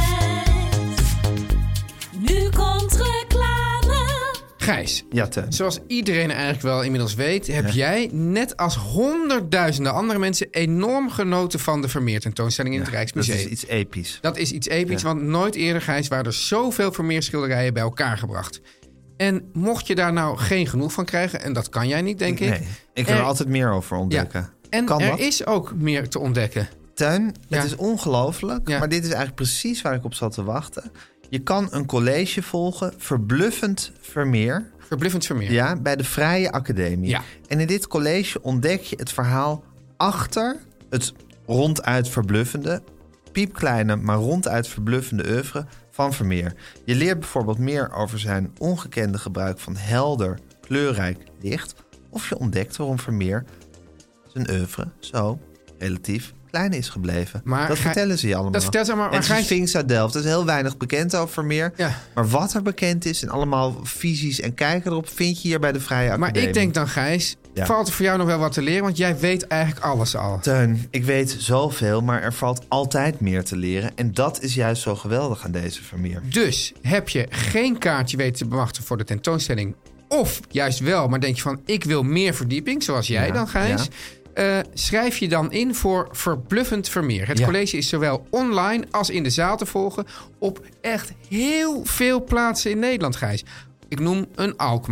Nu komt reclame. Gijs, Ja, Teun. zoals iedereen eigenlijk wel inmiddels weet... heb jij, net als honderdduizenden andere mensen... enorm genoten van de Vermeer tentoonstelling in het Dat Rijksmuseum. is iets episch. Dat is iets episch, want nooit eerder, Gijs... waren er zoveel Vermeer schilderijen bij elkaar gebracht. En mocht je daar nou geen genoeg van krijgen... en dat kan jij niet, denk ik... Nee, ik wil er altijd meer over ontdekken. En Kan er dat? is ook meer te ontdekken. Teun, Ja. het is ongelooflijk, Ja. maar dit is eigenlijk precies waar ik op zat te wachten. Je kan een college volgen, verbluffend Vermeer... Verbluffend Vermeer. Ja, bij de Vrije Academie. Ja. En in dit college ontdek je het verhaal achter het ronduit verbluffende, piepkleine, maar ronduit verbluffende oeuvre van Vermeer. Je leert bijvoorbeeld meer over zijn ongekende gebruik van helder, kleurrijk licht, of je ontdekt waarom Vermeer zijn oeuvre zo relatief klein is gebleven. Maar dat vertellen ze je allemaal. Dat vertelt ze allemaal, En maar het Gijs- Sphinx uit Delft. Er is heel weinig bekend over Vermeer. Ja. Maar wat er bekend is en allemaal visies en kijken erop... vind je hier bij de Vrije Academie. Maar ik denk dan, Gijs, Ja. valt er voor jou nog wel wat te leren? Want jij weet eigenlijk alles al. Teun, ik weet zoveel, maar er valt altijd meer te leren. En dat is juist zo geweldig aan deze Vermeer. Dus heb je geen kaartje weten te bemachtigen voor de tentoonstelling... of juist wel, maar denk je van... ik wil meer verdieping, zoals jij Ja, dan, Gijs... schrijf je dan in voor Verbluffend Vermeer. Het Ja. college is zowel online als in de zaal te volgen... op echt heel veel plaatsen in Nederland, Gijs. Ik noem een Alkmaar,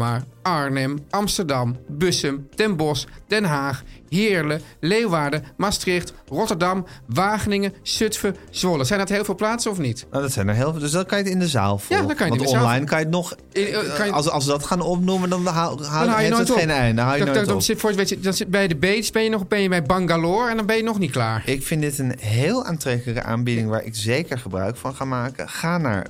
Arnhem, Amsterdam, Bussum, Den Bosch, Den Haag, Heerlen, Leeuwarden, Maastricht, Rotterdam, Wageningen, Zutphen, Zwolle. Zijn dat heel veel plaatsen of niet? Nou, dat zijn er heel veel. Dus dat kan je het in de zaal volgen. Ja, dan kan je het Want in de zaal online kan je het nog... kan je- Als we dat gaan opnoemen, dan Dan hou je heeft nooit het op. geen einde. Dan hou je nooit op. Dan zit bij de Beach, ben je bij Bangalore en dan ben je nog niet klaar. Ik vind dit een heel aantrekkelijke aanbieding waar ik zeker gebruik van ga maken. Ga naar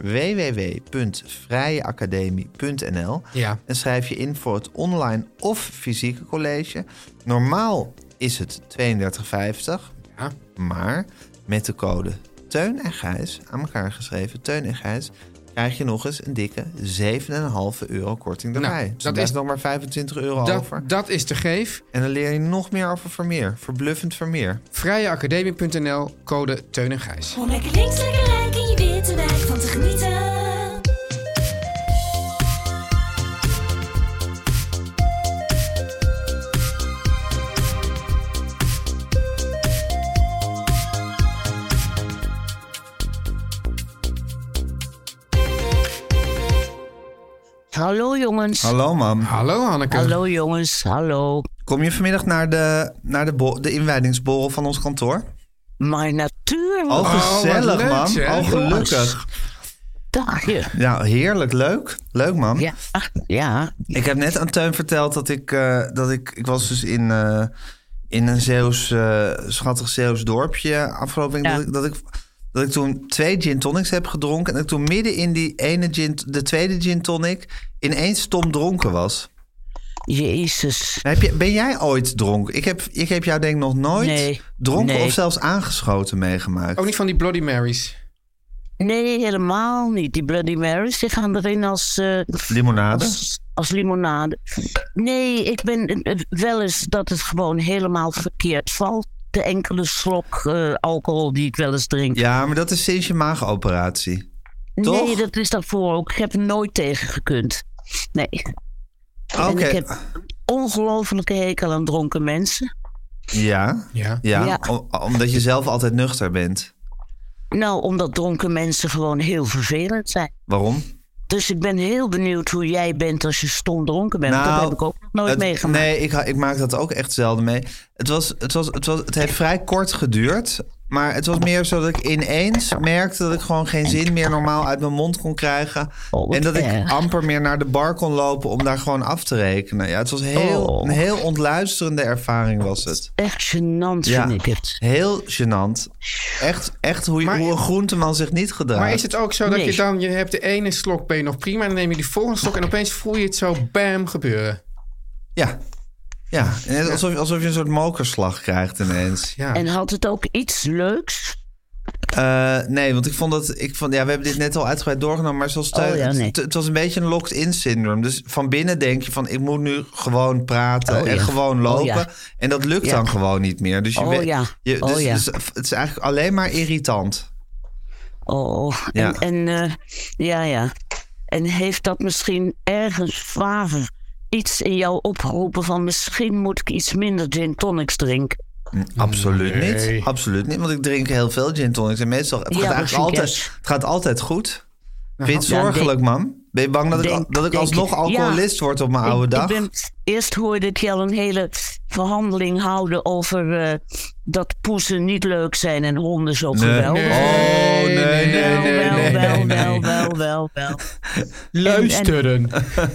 www.vrijeacademie.nl Ja. en schrijf je in voor het online of fysieke college. Normaal is het €32,50, Ja. maar met de code Teun en Gijs, aan elkaar geschreven, Teun en Gijs, krijg je nog eens een dikke €7,5 korting erbij. Nou, Dus dat er blijft is- nog maar €25 over. Dat is te geef. En dan leer je nog meer over Vermeer. Verbluffend Vermeer. Vrijeacademie.nl, code Teun en Gijs. Om lekker links, lekker rijk in je witte wijk van te genieten. Hallo jongens. Hallo, mam. Hallo Hanneke. Hallo jongens, hallo. Kom je vanmiddag naar de inwijdingsborrel van ons kantoor? Maar natuurlijk. Oh, gezellig, wat leuk, mam. zeg. Oh, gelukkig. Daar, ja. Ja, heerlijk. Leuk. Leuk, mam. Ja, ja. Ik heb net aan Teun verteld dat ik was dus in een schattig Zeeuws dorpje afgelopen week. Ja. Dat ik toen 2 gin tonics heb gedronken. En dat ik toen midden in de tweede gin tonic ineens stom dronken was. Jezus. Ben jij ooit dronken? Ik heb jou denk ik nog nooit dronken Nee. of zelfs aangeschoten meegemaakt. Ook niet van die Bloody Marys. Nee, helemaal niet. Die Bloody Marys, die gaan erin als... Limonade? Als limonade. Nee, ik ben wel eens dat het gewoon helemaal verkeerd valt. De enkele slok alcohol die ik wel eens drink. Ja, maar dat is sinds je maagoperatie. Toch? Nee, dat is daarvoor ook. Ik heb er nooit tegen gekund. Nee. Oké. En ik heb ongelofelijke hekel aan dronken mensen. Ja? Ja. Ja. Omdat je zelf altijd nuchter bent. Nou, omdat dronken mensen gewoon heel vervelend zijn. Waarom? Dus ik ben heel benieuwd hoe jij bent als je stom dronken bent. Dat heb ik ook nog nooit meegemaakt. Nee, ik maak dat ook echt zelden mee. Het heeft vrij kort geduurd. Maar het was meer zo dat ik ineens merkte dat ik gewoon geen zin meer normaal uit mijn mond kon krijgen. wat En dat ik erg. amper meer naar de bar kon lopen om daar gewoon af te rekenen. Ja, het was een heel ontluisterende ervaring was het. Echt gênant Ja, vind ik het. heel gênant. Echt hoe een groenteman zich niet gedraagt. Maar is het ook zo dat Nee. je hebt de ene slok ben je nog prima en dan neem je die volgende slok en opeens voel je het zo bam gebeuren. Ja. Ja, en alsof je een soort mokerslag krijgt ineens. Ja. En had het ook iets leuks? Nee, want we hebben dit net al uitgebreid doorgenomen, maar zoals het was een beetje een locked-in syndroom. Dus van binnen denk je van, ik moet nu gewoon praten en gewoon lopen. ja. En dat lukt Ja. dan gewoon niet meer. Dus dus het is eigenlijk alleen maar irritant. Ja. Ja. En heeft dat misschien ergens vager iets in jou opgeroepen van misschien moet ik iets minder gin tonics drinken? Absoluut niet. Absoluut niet, want ik drink heel veel gin tonics. En meestal, het gaat altijd goed. Vind je het zorgelijk, man? Ben je bang dat ik alsnog alcoholist word op mijn oude dag? Eerst hoorde ik je al een hele verhandeling houden over dat poezen niet leuk zijn en honden zo geweldig. Wel. Luisteren.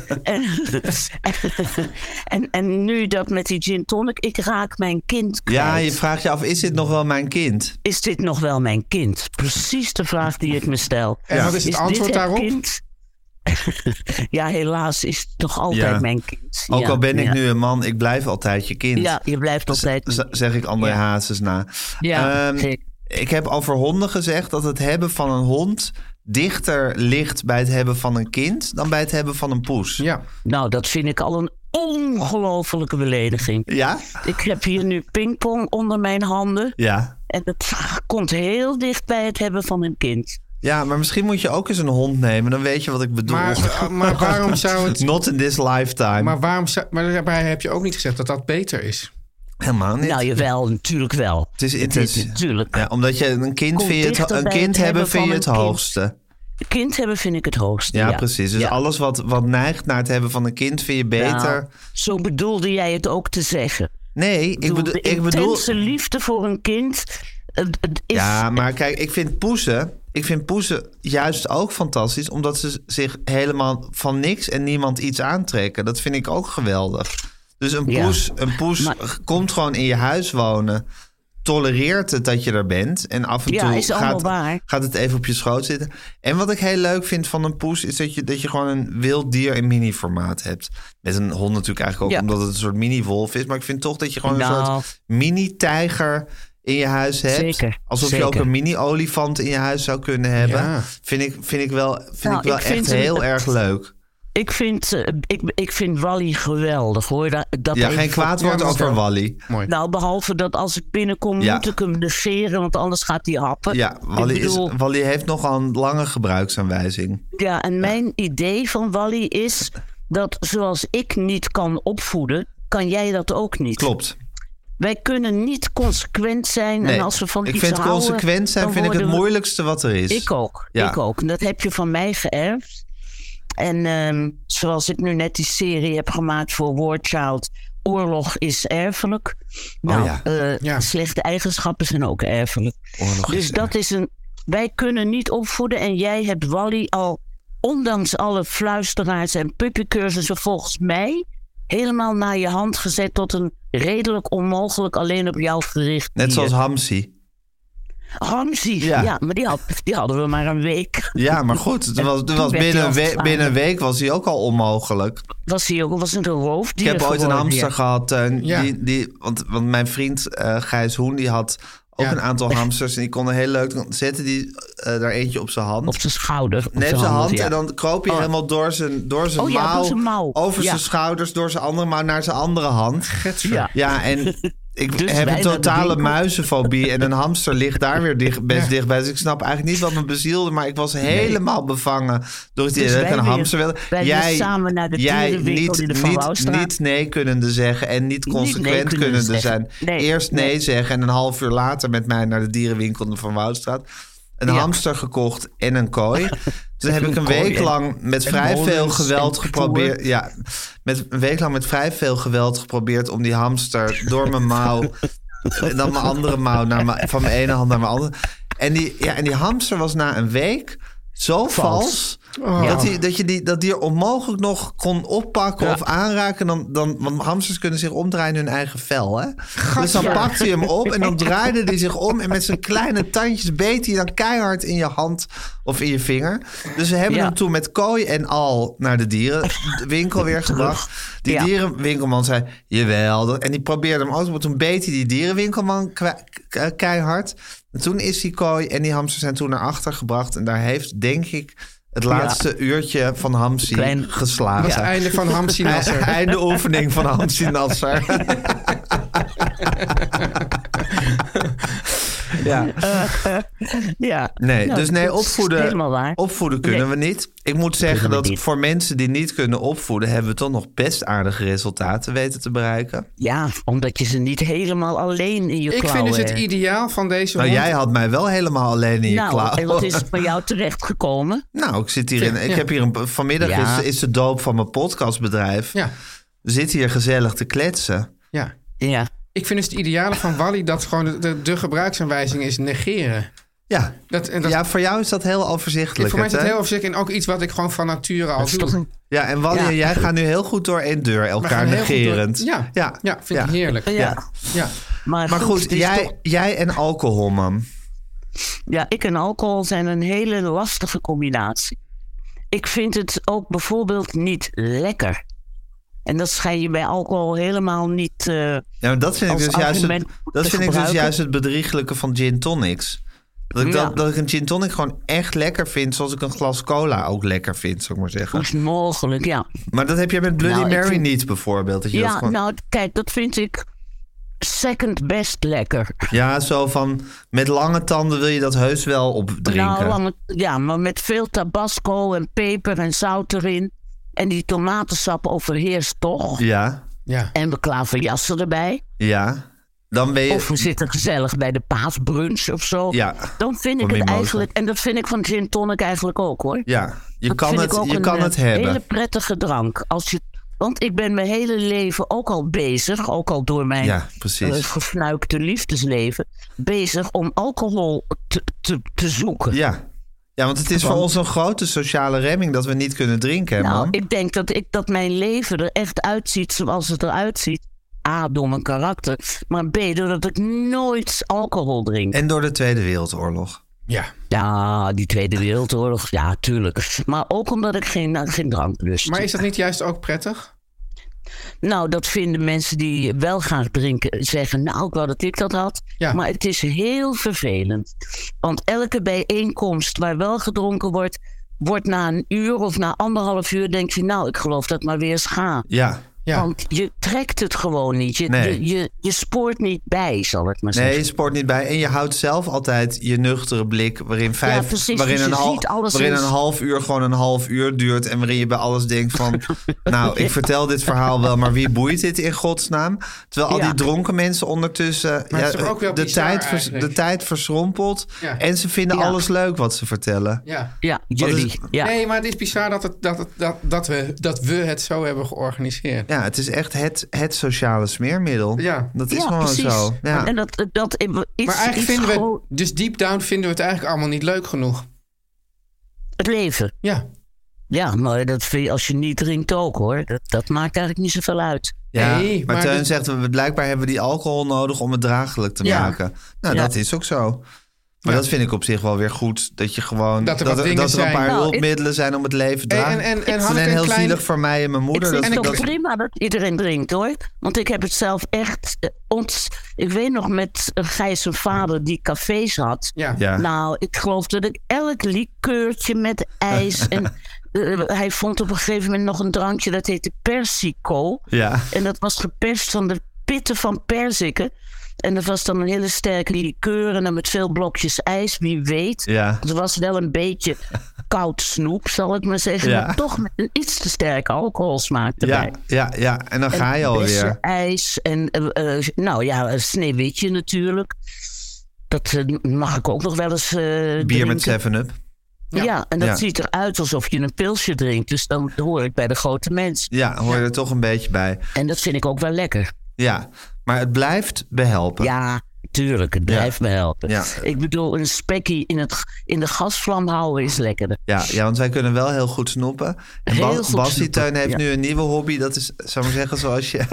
En nu dat met die gin tonic, ik raak mijn kind kwijt. Ja, je vraagt je af, is dit nog wel mijn kind? Is dit nog wel mijn kind? Precies de vraag die ik me stel. En wat is het antwoord daarop? Kind? Ja, helaas is het toch altijd mijn kind. Ook al ben ik nu een man, ik blijf altijd je kind. Ja, je blijft altijd... Zeg ik André Hazes na. Ja, ik heb over honden gezegd dat het hebben van een hond dichter ligt bij het hebben van een kind dan bij het hebben van een poes. Ja. Nou, dat vind ik al een ongelofelijke belediging. Ja? Ik heb hier nu pingpong onder mijn handen. Ja. En dat komt heel dicht bij het hebben van een kind. Ja, maar misschien moet je ook eens een hond nemen. Dan weet je wat ik bedoel. Maar waarom zou het... Not in this lifetime. Maar daarbij heb je ook niet gezegd dat dat beter is. Helemaal niet. Nou, jawel, natuurlijk wel. Het is natuurlijk. Ja, omdat je een kind, Komt een dichter bij kind het hebben hebben vind je van het een kind. hoogste. Kind hebben vind ik het hoogste. Ja, precies. Dus alles wat neigt naar het hebben van een kind vind je beter. Nou, zo bedoelde jij het ook te zeggen. Nee, ik bedoel... De intense liefde voor een kind is... Ja, maar kijk, ik vind poezen juist ook fantastisch, omdat ze zich helemaal van niks en niemand iets aantrekken. Dat vind ik ook geweldig. Dus een poes komt gewoon in je huis wonen, tolereert het dat je er bent en af en toe gaat het even op je schoot zitten. En wat ik heel leuk vind van een poes is dat je gewoon een wild dier in mini-formaat hebt. Met een hond natuurlijk eigenlijk ook, omdat het een soort mini-wolf is. Maar ik vind toch dat je gewoon een soort mini-tijger in je huis hebt. Zeker. Alsof je ook een mini-olifant in je huis zou kunnen hebben. Ja. Vind ik wel echt heel erg leuk. Ik vind Wally geweldig, hoor. Geen kwaad woord over Wally. Mooi. Nou, behalve dat als ik binnenkom, moet ik hem negeren, want anders gaat hij happen. Ja, Wally heeft nogal een lange gebruiksaanwijzing. Ja, en mijn idee van Wally is dat zoals ik niet kan opvoeden, kan jij dat ook niet. Klopt. Wij kunnen niet consequent zijn. Nee, en als we van ik iets vind houden, consequent zijn vind ik het moeilijkste wat er is. Ik ook. Ja. Ik ook. En dat heb je van mij geërfd. En zoals ik nu net die serie heb gemaakt voor War Child, oorlog is erfelijk. Nou, slechte eigenschappen zijn ook erfelijk. Dus dat is wij kunnen niet opvoeden. En jij hebt Wally al, ondanks alle fluisteraars en puppycursussen volgens mij, helemaal naar je hand gezet tot een redelijk onmogelijk alleen op jou gericht dier. Net zoals Hamsi. Ja, maar die hadden we maar een week. Ja, maar goed, binnen een week was hij ook al onmogelijk. Was een roofdier. Ik heb ooit een hamster gehad. Want mijn vriend Gijs Hoen, die had ook een aantal hamsters. En die konden heel leuk, dan zette die daar eentje op zijn hand. Op zijn schouder. Nee, op zijn hand. En dan kroop hij helemaal door zijn mouw. Over zijn schouders, door zijn andere mouw naar zijn andere hand. Ja, en ik heb een totale muizenfobie. En een hamster ligt daar weer best dichtbij. Dus ik snap eigenlijk niet wat me bezielde. Maar ik was helemaal bevangen door het idee dat ik een hamster wilde. Jij samen naar de dierenwinkel in de Van Wouwstraat. Niet nee kunnende zeggen en niet consequent kunnende zijn. Eerst nee zeggen en een half uur later met mij naar de dierenwinkel in de Van Wouwstraat. Een hamster gekocht en een kooi. Toen heb ik een week lang met vrij veel geweld geprobeerd. Ja, een week lang met vrij veel geweld geprobeerd om die hamster door mijn mouw en dan mijn andere mouw van mijn ene hand naar mijn andere. En die hamster was na een week zo vals. Dat dier onmogelijk nog kon oppakken of aanraken. Want hamsters kunnen zich omdraaien in hun eigen vel. Hè? Dus dan pakt hij hem op en dan draaide hij zich om. En met zijn kleine tandjes beet hij dan keihard in je hand of in je vinger. Dus we hebben hem toen met kooi en al naar de dierenwinkel weer gebracht. Die dierenwinkelman zei, jawel. En die probeerde hem ook. Toen beet hij die dierenwinkelman keihard. En toen is die kooi en die hamster zijn toen naar achter gebracht. En daar heeft, denk ik, het laatste uurtje van Hamsi geslagen. Het einde van Hamsi Nasser. Einde oefening van Hamsi Nasser. Nee, nou, dus nee, opvoeden kunnen we niet. Ik moet zeggen dat voor mensen die niet kunnen opvoeden, hebben we toch nog best aardige resultaten weten te bereiken. Ja, omdat je ze niet helemaal alleen in je klauwen hebt. Ik vind dus het ideaal van deze hond. Jij had mij wel helemaal alleen in je klauwen. En wat is het bij jou terechtgekomen? Nou, ik zit hier ik heb hier vanmiddag is de doop van mijn podcastbedrijf. Ja. We zitten hier gezellig te kletsen. Ja. Ik vind dus het ideale van Wally dat gewoon de gebruiksaanwijzing is negeren. Ja. Voor jou is dat heel overzichtelijk. Voor mij is dat heel overzichtelijk en ook iets wat ik gewoon van nature al doe. Ja, en Wally en jij gaan nu heel goed door één deur, elkaar negerend. Ja, vind ik heerlijk. Ja. Maar goed, jij en alcohol, man. Ja, ik en alcohol zijn een hele lastige combinatie. Ik vind het ook bijvoorbeeld niet lekker. En dat schijn je bij alcohol helemaal niet maar dat vind ik dus juist het bedriegelijke van gin tonics. Dat ik een gin tonic gewoon echt lekker vind, zoals ik een glas cola ook lekker vind, zou ik maar zeggen. Dat is mogelijk, ja. Maar dat heb je met Bloody Mary niet, bijvoorbeeld. Dat je dat gewoon... kijk, dat vind ik second best lekker. Ja, zo van, met lange tanden wil je dat heus wel opdrinken. Maar met veel tabasco en peper en zout erin. En die tomatensap overheerst toch. Ja. En de klaverjassen erbij. Ja. Dan ben je... Of we zitten gezellig bij de paasbrunch of zo. Ja, Dan vind ik van het mimosa. eigenlijk... En dat vind ik van gin tonic eigenlijk ook, hoor. Ja, je Dat kan vind het, ik ook je kan het hebben. Een hele prettige drank. Want ik ben mijn hele leven ook al bezig, ook al door mijn Ja, precies. gefnuikte liefdesleven, bezig om alcohol te zoeken. Ja, want het is voor ons een grote sociale remming dat we niet kunnen drinken, hè, Nou, man? ik denk dat mijn leven er echt uitziet zoals het eruit ziet. A, door mijn karakter. Maar B, doordat ik nooit alcohol drink. En door de Tweede Wereldoorlog. Ja. Ja, die Tweede Wereldoorlog, ja, tuurlijk. Maar ook omdat ik geen drank lust. Maar is dat niet juist ook prettig? Nou, dat vinden mensen die wel graag drinken zeggen... nou, ik wou dat ik dat had. Ja. Maar het is heel vervelend. Want elke bijeenkomst waar wel gedronken wordt na een uur of na 1,5 uur... denk je, nou, ik geloof dat ik maar weer eens ga. Ja. Want je trekt het gewoon niet. Je spoort niet bij, zal ik maar zeggen. Nee, je spoort niet bij. En je houdt zelf altijd je nuchtere blik... waarin precies, waarin dus je ziet alles waarin in- een half uur gewoon een half uur duurt... en waarin je bij alles denkt van... nou, ik vertel dit verhaal wel, maar wie boeit dit in godsnaam? Terwijl al die dronken mensen ondertussen... Maar het is toch ook wel bizar eigenlijk? de tijd verschrompelt... Ja. en ze vinden alles leuk wat ze vertellen. Ja. Ja, jullie. Ja. Nee, maar het is bizar dat we het zo hebben georganiseerd. Ja, het is echt het sociale smeermiddel. Ja. Dat is Ja, gewoon precies. zo. Ja. En dat iets, Maar eigenlijk iets vinden we, gewoon- dus deep down vinden we het eigenlijk allemaal niet leuk genoeg. het leven. Ja. Ja, maar dat vind je als je niet drinkt ook, hoor. Dat maakt eigenlijk niet zoveel uit. Ja, Nee, maar maar Teun dit- zegt, blijkbaar hebben we die alcohol nodig om het draaglijk te Ja. maken. Nou, Ja. dat is ook zo. Maar Ja. dat vind ik op zich wel weer goed. Dat je gewoon. Dat er wat dingen dat er een zijn. paar Nou, hulpmiddelen zijn om het leven te dragen. en Het is Hanneke, alleen heel een klein- zielig voor mij en mijn moeder. Ik vind dat, het dat, toch prima dat iedereen drinkt, hoor. Want ik heb het zelf echt... ik weet nog met Gijs zijn vader die cafés had. Ja. Ja. Nou, ik geloof dat ik elk likeurtje met ijs... en hij vond op een gegeven moment nog een drankje... dat heette Persico. Ja. En dat was geperst van de pitten van perziken. En dat was dan een hele sterke likeur... en dan met veel blokjes ijs, wie weet. Ja. Het was wel een beetje koud snoep, zal ik maar zeggen. Ja. Maar toch met een iets te sterke alcoholsmaak erbij. Ja. En dan ga je alweer. ijs en Sneeuwwitje natuurlijk. Dat mag ik ook nog wel eens Bier met drinken. 7-Up. Ja, en dat Ja. ziet eruit alsof je een pilsje drinkt. Dus dan hoor ik bij de grote mensen. Ja, hoor je er toch een beetje bij. En dat vind ik ook wel lekker. Ja, maar het blijft behelpen. Ja, tuurlijk, het blijft me helpen. Ja. Ik bedoel, een spekkie in de gasvlam houden is lekkerder. Ja, want wij kunnen wel heel goed snoepen. En Heel goed Bassie snoepen, Teun heeft ja. nu een nieuwe hobby. Dat is, zou ik maar zeggen,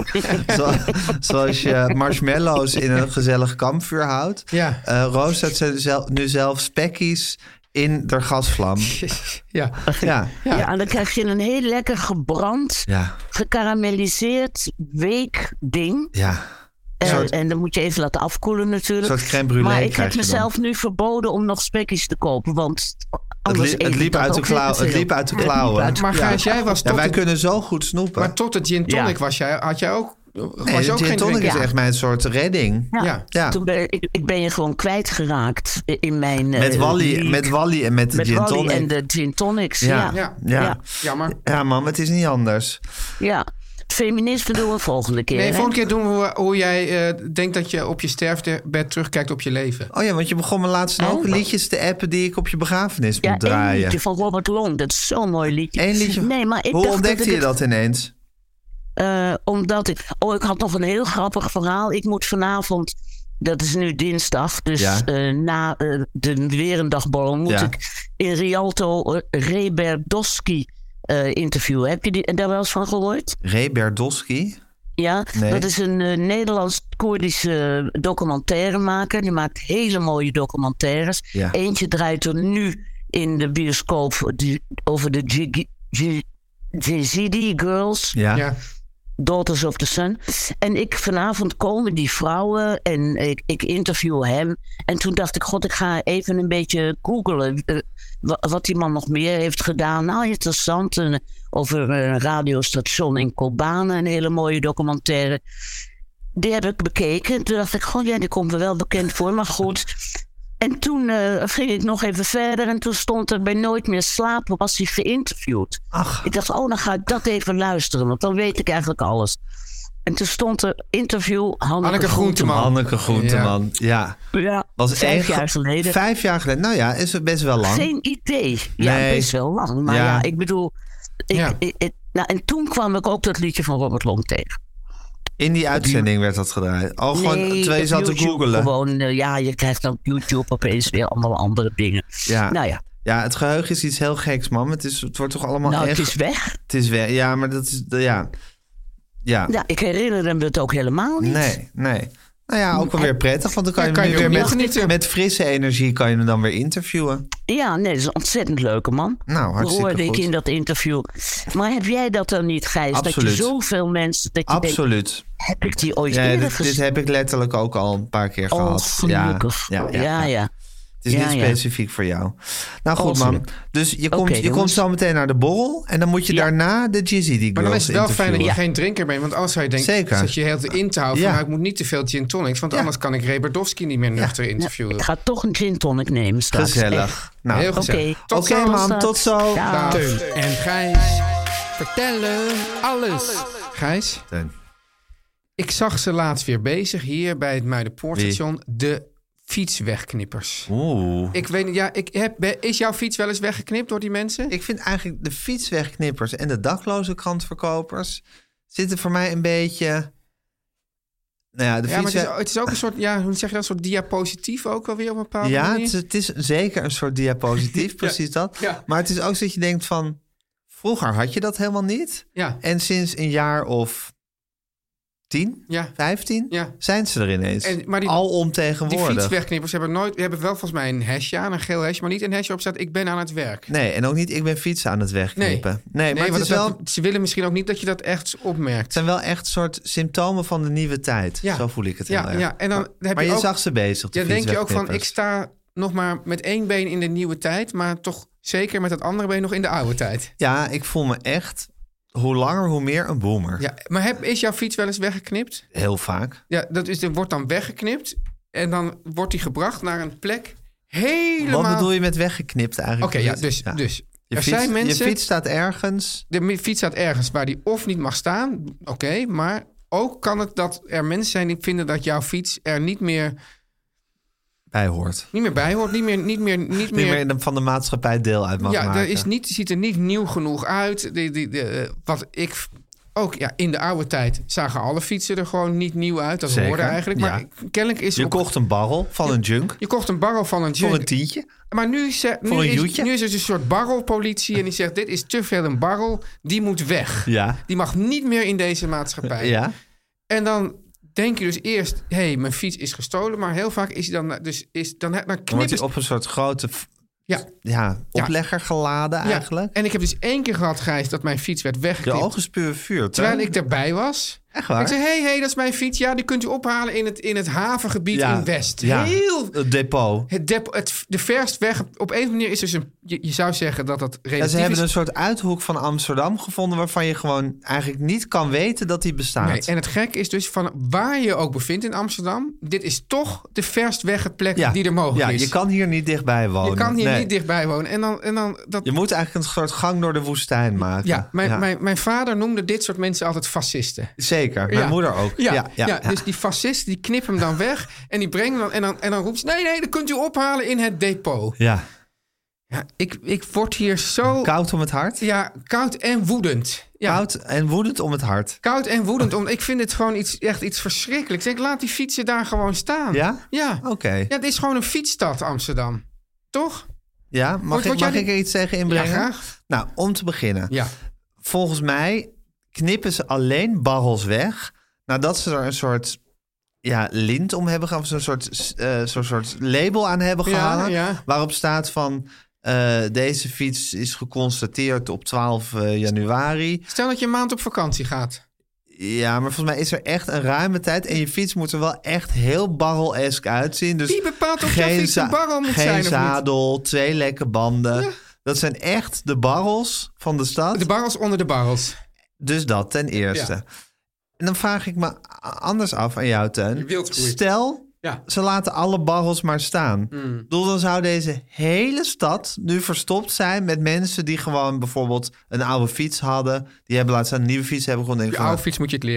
zoals je marshmallows in een gezellig kampvuur houdt. Ja. Roos zet nu zelf spekkies in de gasvlam. Ja. Ja, Ja, en dan krijg je een heel lekker gebrand, ja, gekarameliseerd, week ding. ja. En dan moet je even laten afkoelen natuurlijk. Een soort crème brûlée Maar ik krijg heb je mezelf nu verboden om nog spekjes te kopen. Want anders Het eet ik liep dat uit de ook weer te veel. het liep uit de klauwen. Maar Gijs, jij was Ja, tot wij de, kunnen zo goed snoepen. maar tot de gin tonic had jij ook... Nee, was je de ook gin geen tonic drinker? is echt mijn soort redding. Ja. Ja. Toen ik ben je gewoon kwijtgeraakt in mijn... Met Wally en met de met gin Wally tonic. en de gin tonics. Ja. Ja. Ja. Jammer. Ja, man, het is niet anders. Ja. Feminisme doen we volgende keer. Nee, hè? volgende keer doen we hoe jij denkt dat je op je sterftebed terugkijkt op je leven. Oh ja, want je begon me laatst ook liedjes te appen die ik op je begraafenis Ja, moet één draaien. liedje van Robert Long. Dat is zo'n mooi liedje. Eén liedje. Nee, maar ik Hoe dacht ontdekte dat je ik dat ineens? omdat ik... Oh, ik had nog een heel grappig verhaal. Ik moet vanavond... Dat is nu dinsdag. Dus Ja. na de Werendagborrel moet Ja. ik in Rialto Ray Berdowski interviewen. Heb je daar wel eens van gehoord? Ray Berdowski? Ja, Nee. dat is een Nederlands-Koerdische documentairemaker. Die maakt hele mooie documentaires. Ja. Eentje draait er nu in de bioscoop over de Yazidi Girls. Ja. Ja. Daughters of the Sun. En vanavond komen die vrouwen en ik interview hem. En toen dacht ik, god, ik ga even een beetje googlen wat die man nog meer heeft gedaan. Nou, interessant. Over een radiostation in Kobane, een hele mooie documentaire. Die heb ik bekeken. Toen dacht ik, god, ja, die komt me wel bekend voor, maar goed. En toen ging ik nog even verder en toen stond er bij Nooit meer slapen, was hij geïnterviewd. Ach. Ik dacht, dan ga ik dat even luisteren, want dan weet ik eigenlijk alles. En toen stond er interview Hanneke Groenteman. Hanneke Groenteman, ja. Ja, Was 5 jaar geleden. 5 jaar geleden, nou ja, is het best wel lang. Geen idee. Ja, Nee. best wel lang. Maar Ja. ja, ik bedoel... Ja. En toen kwam ik ook dat liedje van Robert Long tegen. In die uitzending werd dat gedraaid. Oh, gewoon terwijl je zat te googelen. Gewoon, je krijgt dan op YouTube opeens weer allemaal andere dingen. Ja. Nou ja. Ja, het geheugen is iets heel geks, man. Het wordt toch allemaal Nou, echt... het is weg. Het is weg, ja, maar dat is... Ja. Ja, ik herinner me het ook helemaal niet. Nee. Nou ja, ook wel weer prettig, want dan kan je, kan hem je nu weer weer genieten. met frisse energie kan je hem dan weer interviewen. Ja, nee, dat is een ontzettend leuke man. Nou, hartstikke hoorde goed. ik in dat interview. Maar heb jij dat dan niet, Gijs? Absoluut. Dat je zoveel mensen... Dat je Absoluut. denkt, heb ik die ooit Ja, eerder dit gezien? heb ik letterlijk ook al een paar keer Oh, gehad. gelukkig. Ja. Het is niet specifiek voor jou. Nou goed, man. Dus je komt zo meteen naar de borrel. En dan moet je daarna de Jizzy die girls Maar dan is het wel fijn dat je interviewen. geen drinker bent. Want anders zou je denken, Zeker. zet je heel te in te houden. Ja. Van, nou, ik moet niet te veel gin tonics. Want anders kan ik Reberdowski niet meer nuchter interviewen. Ik ga toch een gin tonic nemen straks. Gezellig. Echt. Nou, Heel gezellig. Oké. Tot Oké, zo. man. Tot zo. Dag. Teun en Gijs vertellen alles. Gijs, Teun. ik zag ze laatst weer bezig hier bij het Muiderpoortstation. De fietswegknippers. Oeh. Ik weet niet, is jouw fiets wel eens weggeknipt door die mensen? Ik vind eigenlijk de fietswegknippers en de dakloze krantverkopers zitten voor mij een beetje... Nou ja, de Ja, maar fietsweg... het is ook een soort, hoe zeg je dat, een soort diapositief ook alweer op een bepaalde Ja, manier? het is zeker een soort diapositief, precies dat. Ja. Maar het is ook zo dat je denkt van... Vroeger had je dat helemaal niet. Ja. En sinds een jaar of 10, Ja. 15 Ja. zijn ze er ineens. Maar die Alomtegenwoordig. Die fietswegknippers hebben wel volgens mij een hesje aan, een geel hesje, maar niet een hesje op staat, ik ben aan het werk. Nee, en ook niet ik ben fietsen aan het wegknippen. Nee, maar het want is wel... ze willen misschien ook niet dat je dat echt opmerkt. Het zijn wel echt soort symptomen van de nieuwe tijd. Ja. Zo voel ik het heel erg. Ja, en dan heb maar je je ook, zag ze bezig, de dan denk je ook van, fietswegknippers. ik sta nog maar met één been in de nieuwe tijd, maar toch zeker met het andere been nog in de oude tijd. Ja, ik voel me echt, hoe langer hoe meer een boomer. Ja, maar is jouw fiets wel eens weggeknipt? Heel vaak. Ja, er wordt dan weggeknipt en dan wordt die gebracht naar een plek helemaal... Wat bedoel je met weggeknipt eigenlijk? Oké, ja, dus Je er fiets, zijn mensen... Je fiets staat ergens. De fiets staat ergens waar die of niet mag staan. Oké, maar ook kan het dat er mensen zijn die vinden dat jouw fiets er niet meer Bij hoort. bij hoort. Niet meer Van de maatschappij deel uit mag ja, maken. ziet er niet nieuw genoeg uit. Wat ik ook, in de oude tijd zagen alle fietsen er gewoon niet nieuw uit. Dat Zeker, hoorde eigenlijk. Maar ja. kennelijk is Je kocht een barrel van een junk. Je kocht een barrel van een junk. Voor een tientje. Maar nu is er een soort barrelpolitie en die zegt, dit is te veel een barrel, die moet weg. Ja. Die mag niet meer in deze maatschappij. Ja. En dan denk je dus eerst, mijn fiets is gestolen, maar heel vaak is hij dan dan Dan wordt knippen. hij op een soort grote Ja. oplegger geladen eigenlijk. En ik heb dus 1 keer gehad, Gijs, dat mijn fiets werd Je weggeknipt. ogen spuwen vuur. Terwijl ik erbij was. Echt waar? Ik zei, hey, dat is mijn fiets. Ja, die kunt u ophalen in het havengebied in West. Ja, Heel... het depot. De verst weg. Op een manier is dus je zou zeggen dat dat relatief Ze hebben is. een soort uithoek van Amsterdam gevonden waarvan je gewoon eigenlijk niet kan weten dat die bestaat. Nee, en het gek is dus van waar je ook bevindt in Amsterdam, dit is toch de verst weg plek die er mogelijk is. Je kan hier niet dichtbij wonen. Je kan hier niet dichtbij wonen. En dan dat... Je moet eigenlijk een soort gang door de woestijn maken. Ja, mijn vader noemde dit soort mensen altijd fascisten. Zeker, mijn moeder ook. Ja, dus die fascisten die knippen hem dan weg en die brengen hem en dan roept ze, nee, dat kunt u ophalen in het depot. Ja. Ja, ik word hier zo... Koud om het hart? Ja, koud en woedend. Ja. Koud en woedend om het hart. Koud en woedend. Ik vind het gewoon echt iets verschrikkelijks. Ik denk, laat die fietsen daar gewoon staan. Ja? Ja. Oké. Ja, het is gewoon een fietsstad, Amsterdam. Toch? Ja, mag ik er iets tegen inbrengen? Ja, graag. Nou, om te beginnen. Ja. Volgens mij knippen ze alleen barrels weg nadat ze er een soort lint om hebben gehaald, zo'n soort label aan hebben gehangen, waarop staat van deze fiets is geconstateerd op 12 januari. Stel dat je een maand op vakantie gaat. Ja, maar volgens mij is er echt een ruime tijd en je fiets moet er wel echt heel barrel-esk uitzien. Dus wie bepaalt of jouw fiets een barrel moet zijn of geen niet? zadel, 2 lekke banden. Ja. Dat zijn echt de barrels van de stad. De barrels onder de barrels. Dus dat ten eerste. Ja. En dan vraag ik me anders af aan jou, Teun. Stel, ze laten alle barrels maar staan. Dan zou deze hele stad nu verstopt zijn met mensen die gewoon bijvoorbeeld een oude fiets hadden. Die hebben laten staan een nieuwe fiets hebben. Gewoon je oude fiets moet je het leren.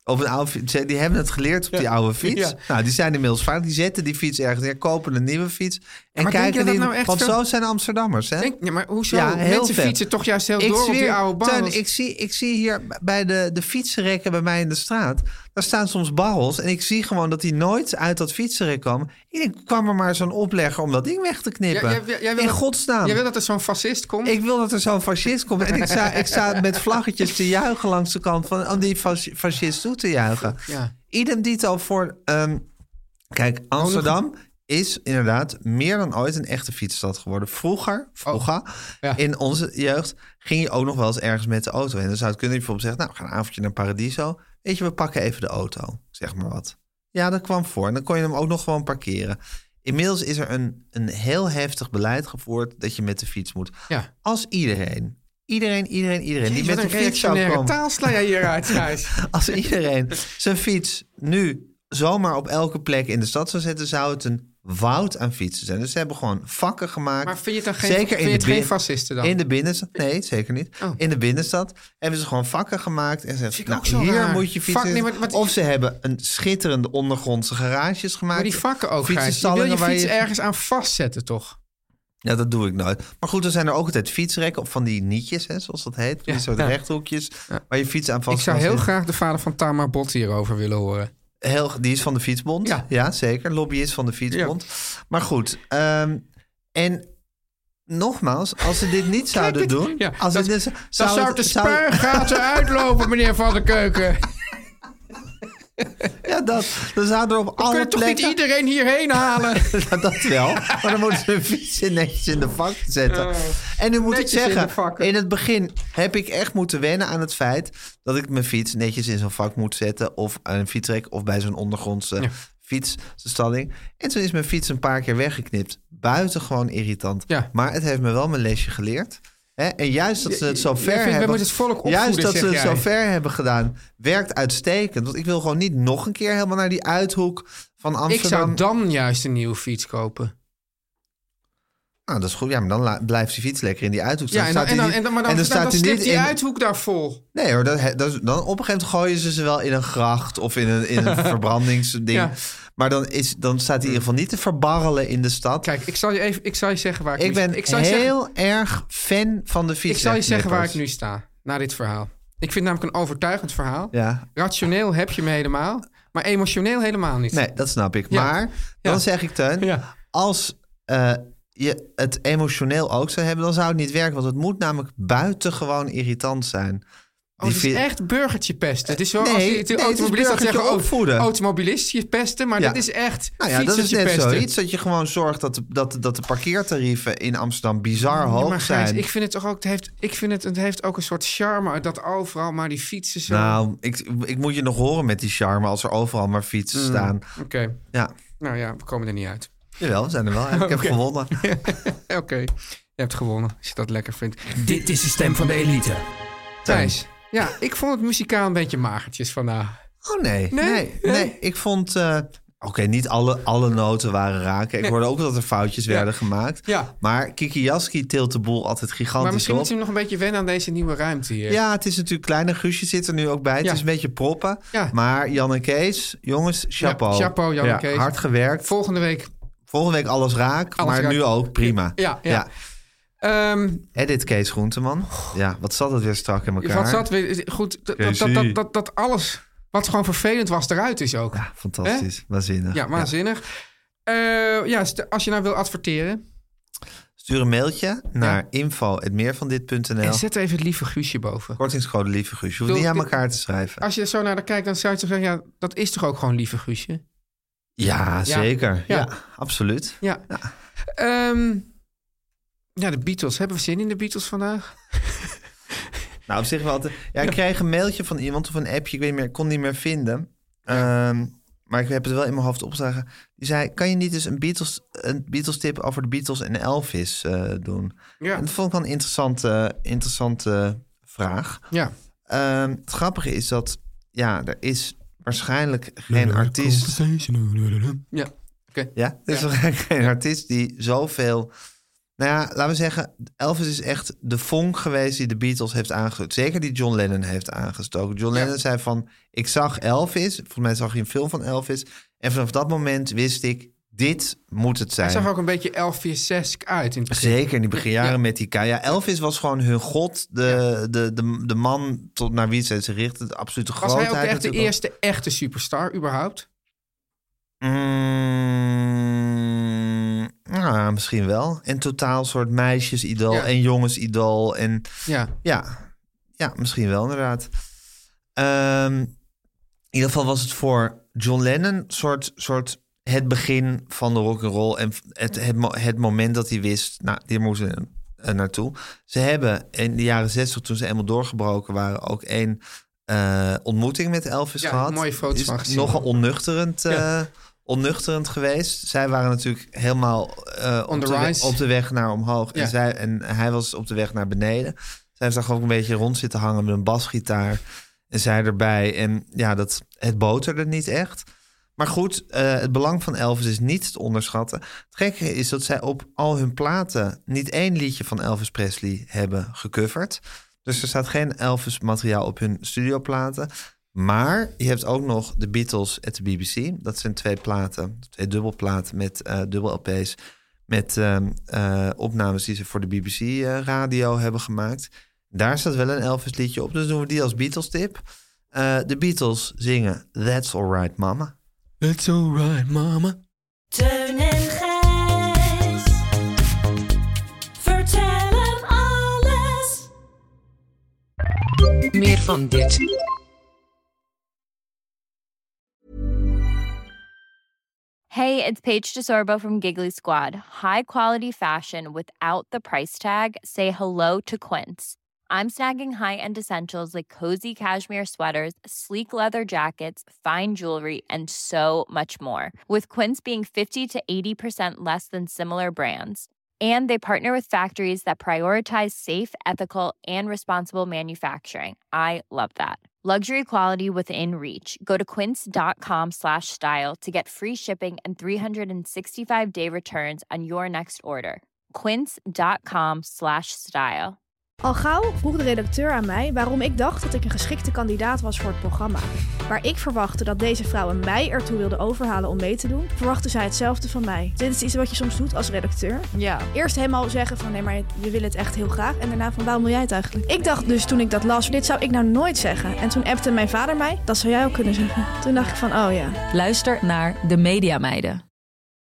Op een oude fiets. Die hebben het geleerd op die oude fiets. Ja. Nou, die zijn inmiddels vaak. Die zetten die fiets ergens neer, kopen een nieuwe fiets. En maar denk je kijken dat die. nou echt Want veel- zo zijn Amsterdammers, hè? Maar hoezo? Ja, heel Mensen veel. fietsen toch juist heel door op die oude barrels. Teun, ik zie hier bij de fietsenrekken bij mij in de straat. Daar staan soms barrels. En ik zie gewoon dat die nooit uit dat fietsenrek komen. Ik denk, kwam er maar zo'n oplegger om dat ding weg te knippen. Jij wil in dat- godsnaam. Jij wil dat er zo'n fascist komt? Ik wil dat er zo'n fascist komt. En ik sta met vlaggetjes te juichen langs de kant van om die fascist toe te juichen. Ja. Idem dito voor... kijk, Amsterdam is inderdaad meer dan ooit een echte fietsstad geworden. Vroeger ja. in onze jeugd, ging je ook nog wel eens ergens met de auto heen. Dan zou het kunnen dat je bijvoorbeeld zeggen, nou, we gaan een avondje naar Paradiso. Weet je, we pakken even de auto. Zeg maar wat. Ja, dat kwam voor. En dan kon je hem ook nog gewoon parkeren. Inmiddels is er een heel heftig beleid gevoerd dat je met de fiets moet. Ja. Als iedereen die met een de fiets zou komen. taal sla jij hieruit, Gijs. Als iedereen zijn fiets nu zomaar op elke plek in de stad zou zetten, zou het een woud aan fietsen zijn. Dus ze hebben gewoon vakken gemaakt. Maar vind je het dan geen fascisten dan? In de binnenstad? Nee, zeker niet. Oh. In de binnenstad hebben ze gewoon vakken gemaakt. En ze Vind ik zeggen, ook zo hier raar. moet je fietsen. Nee, maar of ze hebben een schitterende ondergrondse garages gemaakt. Maar die vakken ook, Gijs. Je wil Fietsenstallingen je waar fiets ergens aan vastzetten, toch? Ja, dat doe ik nooit. Maar goed, er zijn er ook altijd fietsrekken of van die nietjes, hè, zoals dat heet. Die soort rechthoekjes waar je fiets aan vast Ik zou kan heel zitten. graag de vader van Tamar Bot hierover willen horen. Die is van de Fietsbond. Ja, zeker. Lobbyist van de Fietsbond. Ja. Maar goed. En nogmaals, als ze dit niet zouden doen... Ja, als dan zou de spuigaten uitlopen, meneer Van der Keuken. Ja, dan zouden er op alle kunnen toch plekken... niet iedereen hierheen halen? Dat wel. Maar dan moeten ze hun fiets netjes in de vak zetten. En nu moet ik zeggen, in het begin heb ik echt moeten wennen aan het feit dat ik mijn fiets netjes in zo'n vak moet zetten. Of aan een fietsrek of bij zo'n ondergrondse fietsstalling. En toen is mijn fiets een paar keer weggeknipt. Buitengewoon irritant. Ja. Maar het heeft me wel mijn lesje geleerd. En juist dat ze het zo ver hebben... We moeten het volk opvoeden, juist dat zeg ze het jij. zo ver hebben gedaan, werkt uitstekend. Want ik wil gewoon niet nog een keer helemaal naar die uithoek van Amsterdam. Ik zou dan juist een nieuwe fiets kopen. Nou, dat is goed. Ja, maar dan blijft die fiets lekker in die uithoek. Ja, maar dan staat hij niet die uithoek daar vol. Nee hoor, dan op een gegeven moment gooien ze wel in een gracht of in een verbrandingsding. Ja. Maar dan staat hij in ieder geval niet te verbarrelen in de stad. Kijk, ik zal je zeggen waar ik ben heel erg fan van de fiets. Ik zal je zeggen waar ik nu sta, na dit verhaal. Ik vind namelijk een overtuigend verhaal. Ja. Rationeel heb je me helemaal, maar emotioneel helemaal niet. Nee, dat snap ik. Ja. Maar dan zeg ik, Teun, als je het emotioneel ook zou hebben, dan zou het niet werken. Want het moet namelijk buitengewoon irritant zijn. Het is echt burgertje pesten. Het is zo Nee, als het is automobilisten dat zeggen, opvoeden. Automobilistje pesten, maar dat is echt nou ja, dat is net pesten. zoiets dat je gewoon zorgt dat de parkeertarieven in Amsterdam bizar hoog maar zijn. Gijs, ik vind het toch ook, het heeft ook een soort charme dat overal maar die fietsen zo. Nou, ik moet je nog horen met die charme als er overal maar fietsen staan. Oké. Ja. Nou ja, we komen er niet uit. Jawel, we zijn er wel. Ik heb gewonnen. Oké, je hebt gewonnen als je dat lekker vindt. Dit is de stem van de elite. Thijs, ja, ik vond het muzikaal een beetje magertjes vandaag. Oh nee. Ik vond... Oké, niet alle noten waren raken. Ik hoorde ook dat er foutjes werden gemaakt. Ja. Maar Kiki Jaski tilt de boel altijd gigantisch Maar misschien op. moet je nog een beetje wennen aan deze nieuwe ruimte hier. Ja, het is natuurlijk kleiner. Guusje zit er nu ook bij. Het is een beetje proppen. Ja. Maar Jan en Kees, jongens, chapeau. Ja, chapeau, Jan en Kees. Hard gewerkt. Volgende week alles raak, maar raak. nu ook prima. Ja. Edit Kees Groenteman. Ja, wat zat het weer strak in elkaar. Wat zat weer... Goed, dat alles wat gewoon vervelend was eruit is ook. Ja, fantastisch. Waanzinnig. Ja, waanzinnig. Als je nou wil adverteren... Stuur een mailtje naar info@meervandit.nl. En zet even het lieve Guusje boven. Kortingscode lieve Guusje. Je hoeft niet aan elkaar te schrijven. Als je er zo naar kijkt, dan zou je toch zeggen... Ja, dat is toch ook gewoon lieve Guusje? Ja, zeker. Ja, absoluut. Ja. De Beatles. Hebben we zin in de Beatles vandaag? Nou, op zich wel. Ik kreeg een mailtje van iemand of een appje. Ik weet niet meer, ik kon het niet meer vinden. Maar ik heb het wel in mijn hoofd opgeslagen. Die zei, kan je niet eens een Beatles tip over de Beatles en Elvis doen? Ja. En dat vond ik wel een interessante vraag. Ja. Het grappige is dat, er is waarschijnlijk geen artiest... Ja, oké. Ja, er is waarschijnlijk geen artiest die zoveel Nou ja, laten we zeggen, Elvis is echt de vonk geweest die de Beatles heeft aangestoken. Zeker die John Lennon heeft aangestoken. John Lennon zei van, ik zag Elvis. Volgens mij zag je een film van Elvis. En vanaf dat moment wist ik, dit moet het zijn. Hij zag ook een beetje Elvis-esk uit in het begin. Zeker, in die beginjaren met die Ja, Elvis was gewoon hun god. De man tot naar wie ze zich richtte. De absolute grootheid. Was hij ook echt de eerste echte superstar überhaupt? Nou, misschien wel. En totaal soort meisjesidool en jongensidool. En ja, misschien wel inderdaad. In ieder geval was het voor John Lennon soort het begin van de rock'n'roll. En het moment dat hij wist, nou, hier moeten we naartoe. Ze hebben in de jaren 60, toen ze eenmaal doorgebroken waren, ook één ontmoeting met Elvis gehad. Mooie foto's van gezien. Nogal onnuchterend geweest. Zij waren natuurlijk helemaal op de weg naar omhoog. Ja. En hij was op de weg naar beneden. Zij zag ook een beetje rond zitten hangen met een basgitaar. En zij erbij. En ja, het boterde niet echt. Maar goed, het belang van Elvis is niet te onderschatten. Het gekke is dat zij op al hun platen niet één liedje van Elvis Presley hebben gecoverd. Dus er staat geen Elvis-materiaal op hun studioplaten. Maar je hebt ook nog de Beatles at de BBC. Dat zijn 2 dubbelplaten met dubbel LP's. Met opnames die ze voor de BBC-radio hebben gemaakt. Daar staat wel een Elvis-liedje op. Dus doen we die als Beatles-tip. De Beatles zingen That's Alright Mama. That's alright, mama. Teun en Gijs. Vertel hem alles. Meer van dit. Hey, it's Paige DeSorbo from Giggly Squad. High quality fashion without the price tag. Say hello to Quince. I'm snagging high-end essentials like cozy cashmere sweaters, sleek leather jackets, fine jewelry, and so much more. With Quince being 50 to 80% less than similar brands. And they partner with factories that prioritize safe, ethical, and responsible manufacturing. I love that. Luxury quality within reach. Go to quince.com/style to get free shipping and 365-day returns on your next order. Quince.com/style. Al gauw vroeg de redacteur aan mij waarom ik dacht dat ik een geschikte kandidaat was voor het programma. Waar ik verwachtte dat deze vrouwen mij ertoe wilde overhalen om mee te doen, verwachtte zij hetzelfde van mij. Dit is iets wat je soms doet als redacteur. Ja. Eerst helemaal zeggen van nee, maar we willen het echt heel graag. En daarna van waarom wil jij het eigenlijk? Ik dacht dus toen ik dat las, dit zou ik nou nooit zeggen. En toen appte mijn vader mij, dat zou jij ook kunnen zeggen. Toen dacht ik van oh ja. Luister naar De Mediameiden.